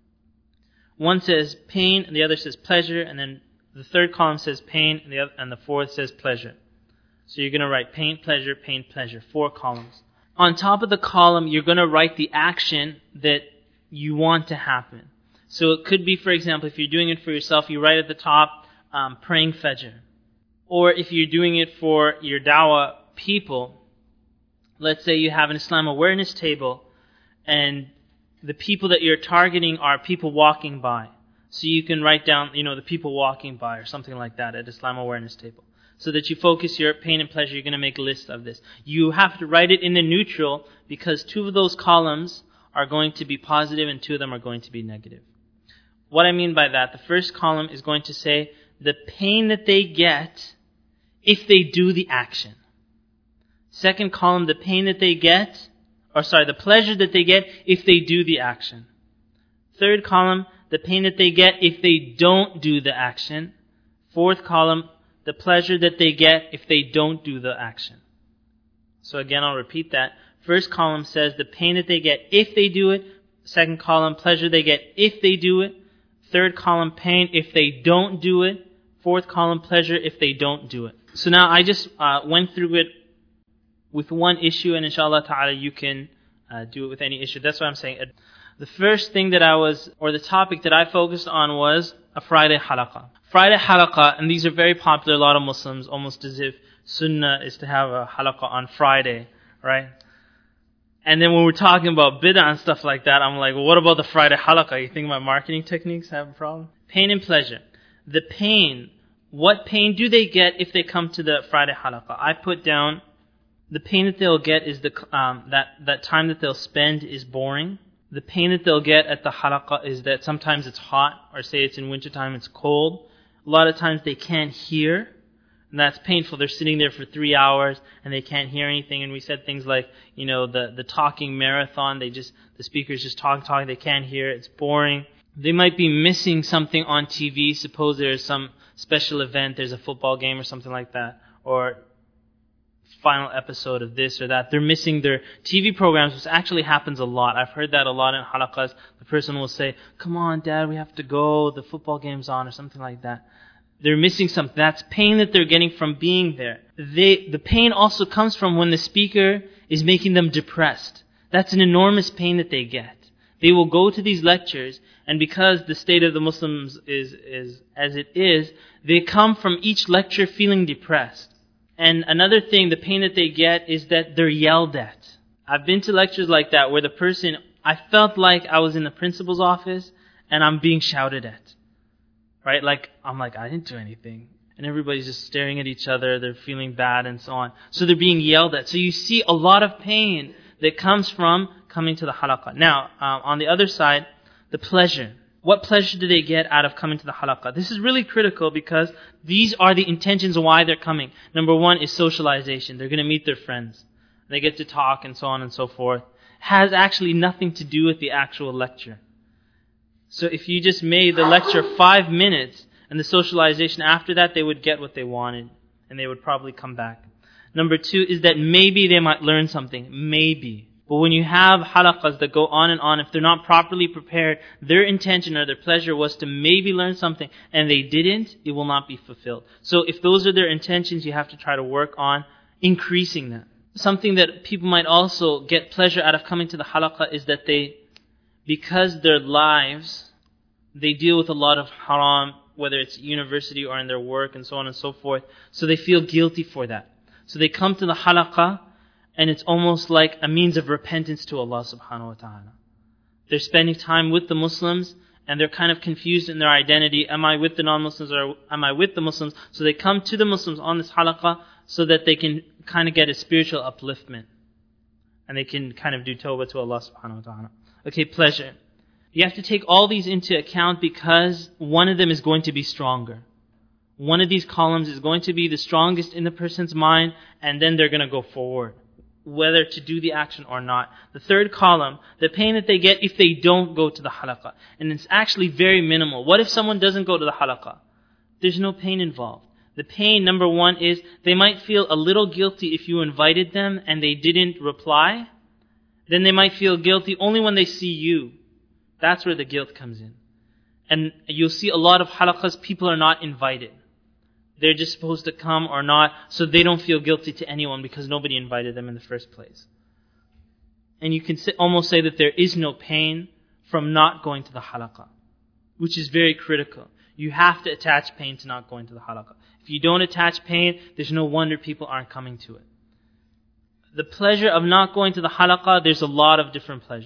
One says pain, and the other says pleasure, and then the third column says pain, and the other, and the fourth says pleasure. So you're going to write pain, pleasure, pain, pleasure. Four columns. On top of the column, you're going to write the action that you want to happen. So it could be, for example, if you're doing it for yourself, you write at the top, um, praying Fajr. Or if you're doing it for your da'wah people, let's say you have an Islam awareness table, and the people that you're targeting are people walking by. So you can write down, you know, the people walking by or something like that at Islam awareness table. So that you focus your pain and pleasure, you're going to make a list of this. You have to write it in the neutral because two of those columns are going to be positive and two of them are going to be negative. What I mean by that, the first column is going to say the pain that they get if they do the action. Second column, the pain that they get, or sorry, the pleasure that they get if they do the action. Third column, the pain that they get if they don't do the action. Fourth column, the pleasure that they get if they don't do the action. So again, I'll repeat that. First column says the pain that they get if they do it. Second column, pleasure they get if they do it. Third column, pain if they don't do it. Fourth column, pleasure if they don't do it. So now I just uh, went through it with one issue, and inshallah ta'ala you can uh, do it with any issue. That's what I'm saying. The first thing that I was, or the topic that I focused on was a Friday halaqah. Friday halaqah, and these are very popular, a lot of Muslims, almost as if sunnah is to have a halaqah on Friday, right? And then when we're talking about bid'ah and stuff like that, I'm like, well, what about the Friday halaqah? You think my marketing techniques have a problem? Pain and pleasure. The pain, what pain do they get if they come to the Friday halaqah? I put down the pain that they'll get is the um, that, that time that they'll spend is boring. The pain that they'll get at the halaqah is that sometimes it's hot, or say it's in wintertime, it's cold. A lot of times they can't hear, and that's painful. They're sitting there for three hours and they can't hear anything. And we said things like, you know, the, the talking marathon, they just, the speakers just talk, talk, they can't hear, it's boring. They might be missing something on T V. Suppose there's some special event, there's a football game or something like that, or final episode of this or that. They're missing their T V programs, which actually happens a lot. I've heard that a lot in halaqas. The person will say, come on, Dad, we have to go, the football game's on, or something like that. They're missing something. That's pain that they're getting from being there. They, the pain also comes from when the speaker is making them depressed. That's an enormous pain that they get. They will go to these lectures, and because the state of the Muslims is, is as it is, they come from each lecture feeling depressed. And another thing, the pain that they get is that they're yelled at. I've been to lectures like that where the person, I felt like I was in the principal's office and I'm being shouted at. Right? Like, I'm like, I didn't do anything. And everybody's just staring at each other, they're feeling bad and so on. So they're being yelled at. So you see a lot of pain that comes from coming to the halaqah. Now, um, on the other side, the pleasure. What pleasure do they get out of coming to the halaqah? This is really critical because these are the intentions why they're coming. Number one is socialization. They're going to meet their friends. They get to talk and so on and so forth. Has actually nothing to do with the actual lecture. So if you just made the lecture five minutes and the socialization after that, they would get what they wanted and they would probably come back. Number two is that maybe they might learn something. Maybe. But when you have halaqas that go on and on, if they're not properly prepared, their intention or their pleasure was to maybe learn something and they didn't, it will not be fulfilled. So if those are their intentions, you have to try to work on increasing that. Something that people might also get pleasure out of coming to the halaqah is that they, because their lives, they deal with a lot of haram, whether it's university or in their work and so on and so forth, so they feel guilty for that. So they come to the halaqah, and it's almost like a means of repentance to Allah subhanahu wa ta'ala. They're spending time with the Muslims, and they're kind of confused in their identity. Am I with the non-Muslims or am I with the Muslims? So they come to the Muslims on this halaqah so that they can kind of get a spiritual upliftment. And they can kind of do tawbah to Allah subhanahu wa ta'ala. Okay, pleasure. You have to take all these into account because one of them is going to be stronger. One of these columns is going to be the strongest in the person's mind, and then they're going to go forward, whether to do the action or not. The third column, the pain that they get if they don't go to the halaqah. And it's actually very minimal. What if someone doesn't go to the halaqah? There's no pain involved. The pain, number one, is they might feel a little guilty if you invited them and they didn't reply. Then they might feel guilty only when they see you. That's where the guilt comes in. And you'll see a lot of halaqahs, people are not invited. They're just supposed to come or not, so they don't feel guilty to anyone because nobody invited them in the first place. And you can almost say that there is no pain from not going to the halaqah, which is very critical. You have to attach pain to not going to the halaqah. If you don't attach pain, there's no wonder people aren't coming to it. The pleasure of not going to the halaqah, there's a lot of different pleasures.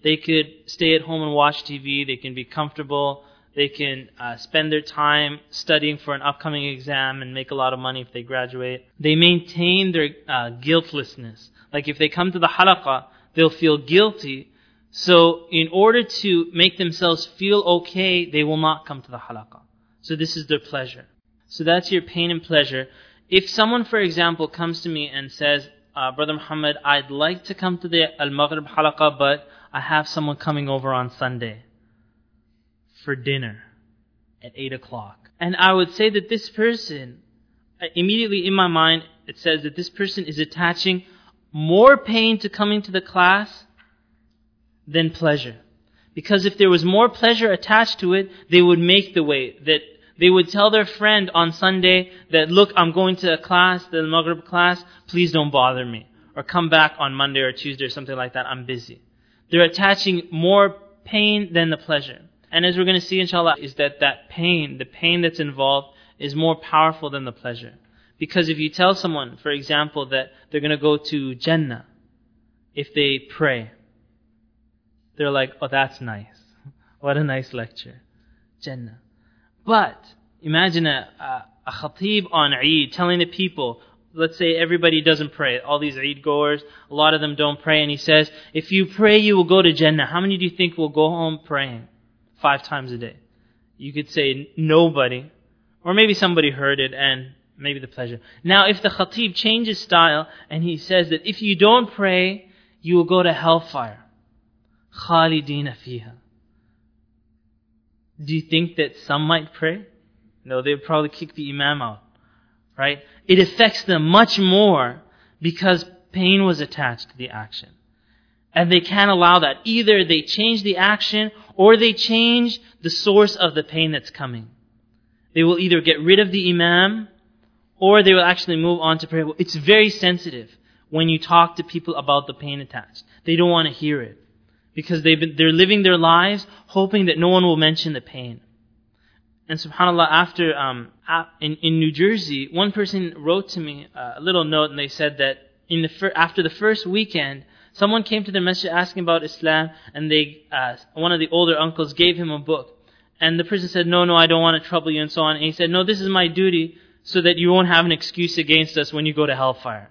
They could stay at home and watch T V. They can be comfortable. They can uh, spend their time studying for an upcoming exam and make a lot of money if they graduate. They maintain their uh, guiltlessness. Like if they come to the halaqah, they'll feel guilty. So in order to make themselves feel okay, they will not come to the halaqah. So this is their pleasure. So that's your pain and pleasure. If someone, for example, comes to me and says, uh, Brother Muhammad, I'd like to come to the Al-Maghrib halaqah, but I have someone coming over on Sunday for dinner at eight o'clock. And I would say that this person, immediately in my mind, it says that this person is attaching more pain to coming to the class than pleasure. Because if there was more pleasure attached to it, they would make the way. That they would tell their friend on Sunday that, look, I'm going to a class, the Maghrib class, please don't bother me. Or come back on Monday or Tuesday or something like that, I'm busy. They're attaching more pain than the pleasure. And as we're going to see, inshallah, is that that pain, the pain that's involved, is more powerful than the pleasure. Because if you tell someone, for example, that they're going to go to Jannah if they pray, they're like, oh, that's nice. What a nice lecture. Jannah. But imagine a, a, a khatib on Eid telling the people, let's say everybody doesn't pray. All these Eid goers, a lot of them don't pray. And he says, if you pray, you will go to Jannah. How many do you think will go home praying five times a day? You could say nobody. Or maybe somebody heard it and maybe the pleasure. Now, if the khatib changes style and he says that if you don't pray, you will go to hellfire. Khalidina fiha. Do you think that some might pray? No, they would probably kick the imam out. Right? It affects them much more because pain was attached to the action. And they can't allow that. Either they change the action or they change the source of the pain that's coming. They will either get rid of the imam or they will actually move on to prayer. It's very sensitive when you talk to people about the pain attached. They don't want to hear it because they've been, they're living their lives hoping that no one will mention the pain. And subhanAllah, after um, in, in New Jersey, one person wrote to me uh, a little note and they said that in the fir- after the first weekend, someone came to the masjid asking about Islam and they uh, one of the older uncles gave him a book. And the person said, no, no, I don't want to trouble you and so on. And he said, no, this is my duty so that you won't have an excuse against us when you go to hellfire.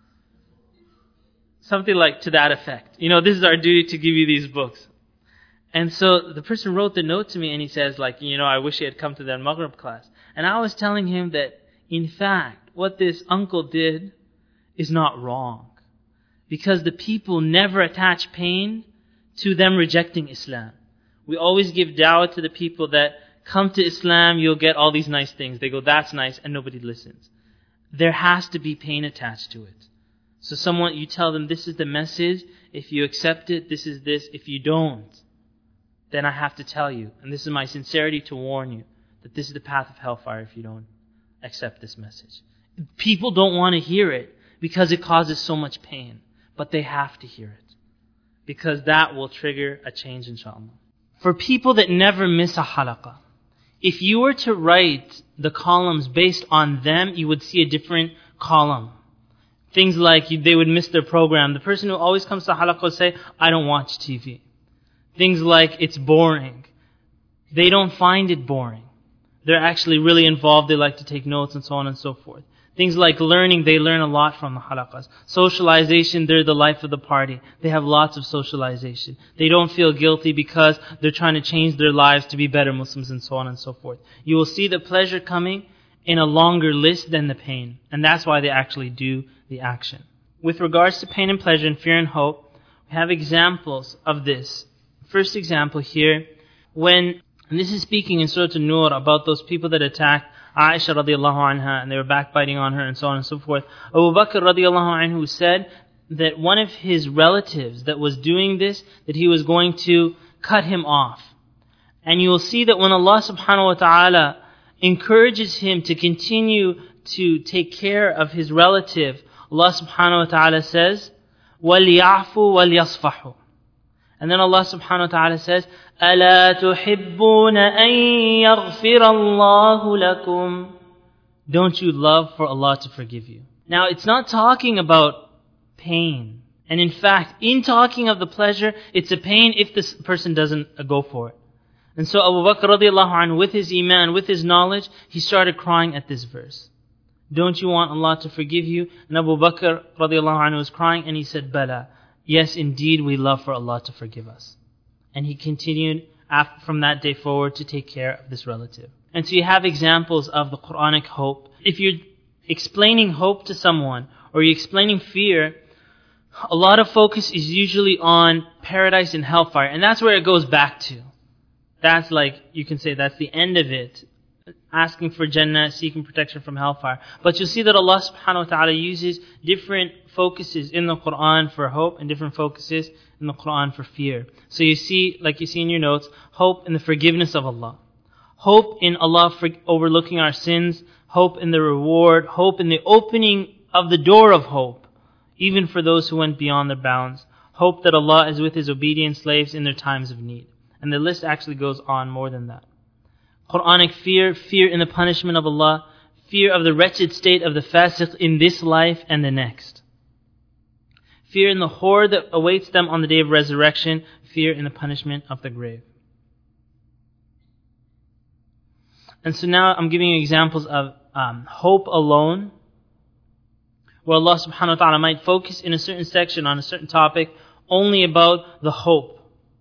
Something like to that effect. You know, this is our duty to give you these books. And so the person wrote the note to me and he says, like, you know, I wish he had come to that Maghrib class. And I was telling him that, in fact, what this uncle did is not wrong. Because the people never attach pain to them rejecting Islam. We always give da'wah to the people that come to Islam, you'll get all these nice things. They go, that's nice, and nobody listens. There has to be pain attached to it. So someone, you tell them, this is the message. If you accept it, this is this. If you don't, then I have to tell you, and this is my sincerity to warn you, that this is the path of hellfire if you don't accept this message. People don't want to hear it because it causes so much pain. But they have to hear it. Because that will trigger a change, inshallah. For people that never miss a halaqah, if you were to write the columns based on them, you would see a different column. Things like they would miss their program. The person who always comes to halaqah will say, I don't watch T V. Things like it's boring. They don't find it boring. They're actually really involved. They like to take notes and so on and so forth. Things like learning, they learn a lot from the halaqas. Socialization, they're the life of the party. They have lots of socialization. They don't feel guilty because they're trying to change their lives to be better Muslims and so on and so forth. You will see the pleasure coming in a longer list than the pain. And that's why they actually do the action. With regards to pain and pleasure and fear and hope, we have examples of this. First example here, when, and this is speaking in Surah An-Nur about those people that attacked Aisha radiallahu anha and they were backbiting on her and so on and so forth. Abu Bakr radiallahu anhu said that one of his relatives that was doing this, that he was going to cut him off. And you will see that when Allah subhanahu wa ta'ala encourages him to continue to take care of his relative, Allah subhanahu wa ta'ala says, وَلْيَعْفُوا وَلْيَصْفَحُوا. And then Allah subhanahu wa ta'ala says, أَلَا تُحِبُّونَ أَن يَغْفِرَ اللَّهُ لَكُمْ. Don't you love for Allah to forgive you? Now, it's not talking about pain And in fact, in talking of the pleasure, it's a pain if this person doesn't go for it. And so Abu Bakr radiallahu anhu, with his iman, with his knowledge, he started crying at this verse. Don't you want Allah to forgive you? And Abu Bakr radiallahu anhu was crying and he said, Bala, yes, indeed we love for Allah to forgive us. And he continued after, from that day forward to take care of this relative. And so you have examples of the Quranic hope. If you're explaining hope to someone or you're explaining fear, a lot of focus is usually on paradise and hellfire. And that's where it goes back to. That's like, you can say that's the end of it. Asking for Jannah, seeking protection from hellfire. But you'll see that Allah subhanahu wa ta'ala uses different focuses in the Quran for hope and different focuses in the Quran for fear. So you see, like you see in your notes, hope in the forgiveness of Allah. Hope in Allah for overlooking our sins. Hope in the reward. Hope in the opening of the door of hope, even for those who went beyond their bounds. Hope that Allah is with His obedient slaves in their times of need. And the list actually goes on more than that. Quranic fear, fear in the punishment of Allah, fear of the wretched state of the fasiq in this life and the next. Fear in the horror that awaits them on the day of resurrection, fear in the punishment of the grave. And so now I'm giving you examples of um, hope alone, where Allah subhanahu wa ta'ala might focus in a certain section on a certain topic only about the hope.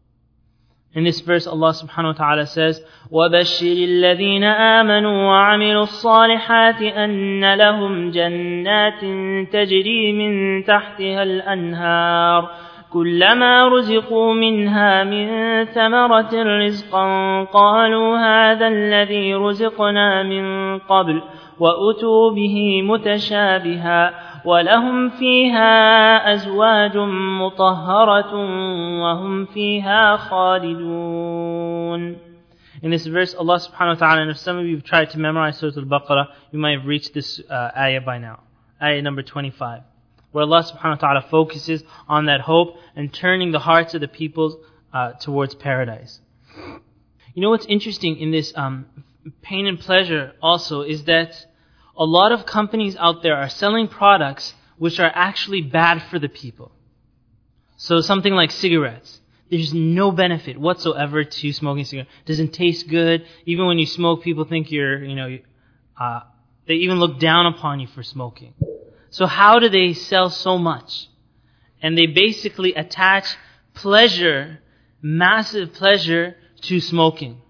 In this verse, Allah subhanahu wa ta'ala says, وَبَشِّرِ الَّذِينَ آمَنُوا وَعَمِلُوا الصَّالِحَاتِ أَنَّ لَهُمْ جَنَّاتٍ تَجْرِي مِنْ تَحْتِهَا الْأَنْهَارُ كُلَّمَا رُزِقُوا مِنْهَا مِنْ ثَمَرَةٍ رِزْقًا قَالُوا هَذَا الَّذِي رُزِقْنَا مِنْ قَبْلُ وَأُتُوا بِهِ مُتَشَابِهًا وَلَهُمْ فِيهَا أَزْوَاجٌ مُطَهَّرَةٌ وَهُمْ فِيهَا خَالِدُونَ. In this verse, Allah subhanahu wa ta'ala, and if some of you have tried to memorize Surah Al-Baqarah, you might have reached this uh, ayah by now. Ayah number twenty-five. Where Allah subhanahu wa ta'ala focuses on that hope and turning the hearts of the people uh, towards paradise. You know what's interesting in this um, pain and pleasure also is that a lot of companies out there are selling products which are actually bad for the people. So something like cigarettes. There's no benefit whatsoever to smoking cigarettes. It doesn't taste good. Even when you smoke, people think you're, you know, uh, they even look down upon you for smoking. So how do they sell so much? And they basically attach pleasure, massive pleasure, to smoking.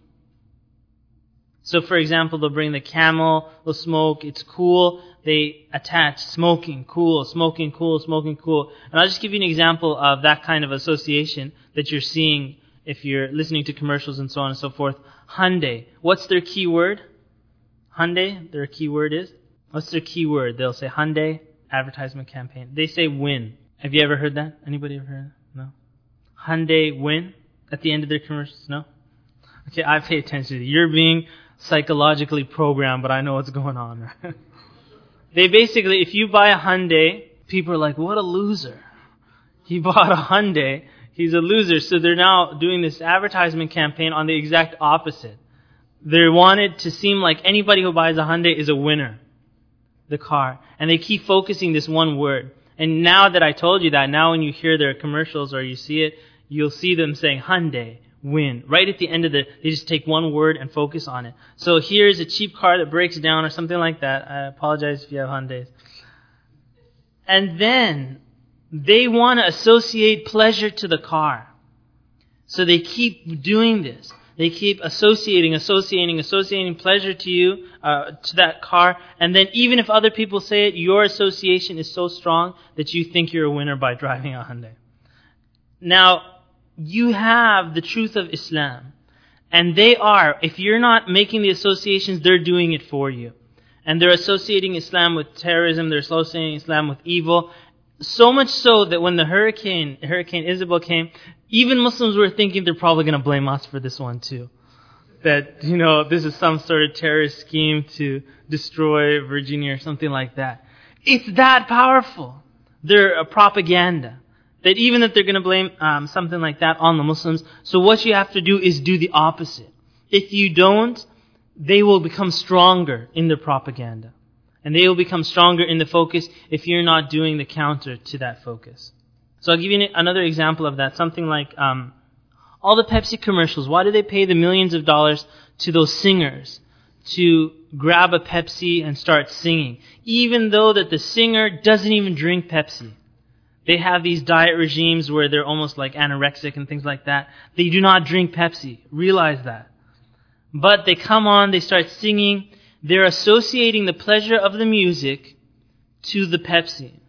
So for example, they'll bring the Camel, they'll smoke, it's cool. They attach smoking, cool, smoking, cool, smoking, cool. And I'll just give you an example of that kind of association that you're seeing if you're listening to commercials and so on and so forth. Hyundai. What's their key word? Hyundai, their key word is? What's their key word? They'll say Hyundai advertisement campaign. They say win. Have you ever heard that? Anybody ever heard that? No? Hyundai win at the end of their commercials? No? Okay, I pay attention to you. You're being psychologically programmed, but I know what's going on. Right? They basically, if you buy a Hyundai, people are like, what a loser. He bought a Hyundai, he's a loser. So they're now doing this advertisement campaign on the exact opposite. They want it to seem like anybody who buys a Hyundai is a winner, the car. And they keep focusing this one word. And now that I told you that, now when you hear their commercials or you see it, you'll see them saying Hyundai, win. Right at the end of the, they just take one word and focus on it. So here's a cheap car that breaks down or something like that. I apologize if you have Hyundais. And then they want to associate pleasure to the car. So they keep doing this. They keep associating, associating, associating pleasure to you, uh, to that car. And then even if other people say it, your association is so strong that you think you're a winner by driving a Hyundai. Now, you have the truth of Islam. And they are, if you're not making the associations, they're doing it for you. And they're associating Islam with terrorism, they're associating Islam with evil. So much so that when the hurricane, Hurricane Isabel came, even Muslims were thinking they're probably going to blame us for this one too. That, you know, this is some sort of terrorist scheme to destroy Virginia or something like that. It's that powerful. They're a propaganda. That even if they're going to blame um, something like that on the Muslims, so what you have to do is do the opposite. If you don't, they will become stronger in their propaganda. And they will become stronger in the focus if you're not doing the counter to that focus. So I'll give you another example of that. Something like um, all the Pepsi commercials. Why do they pay the millions of dollars to those singers to grab a Pepsi and start singing, even though that the singer doesn't even drink Pepsi? They have these diet regimes where they're almost like anorexic and things like that. They do not drink Pepsi. Realize that. But they come on, they start singing. They're associating the pleasure of the music to the Pepsi.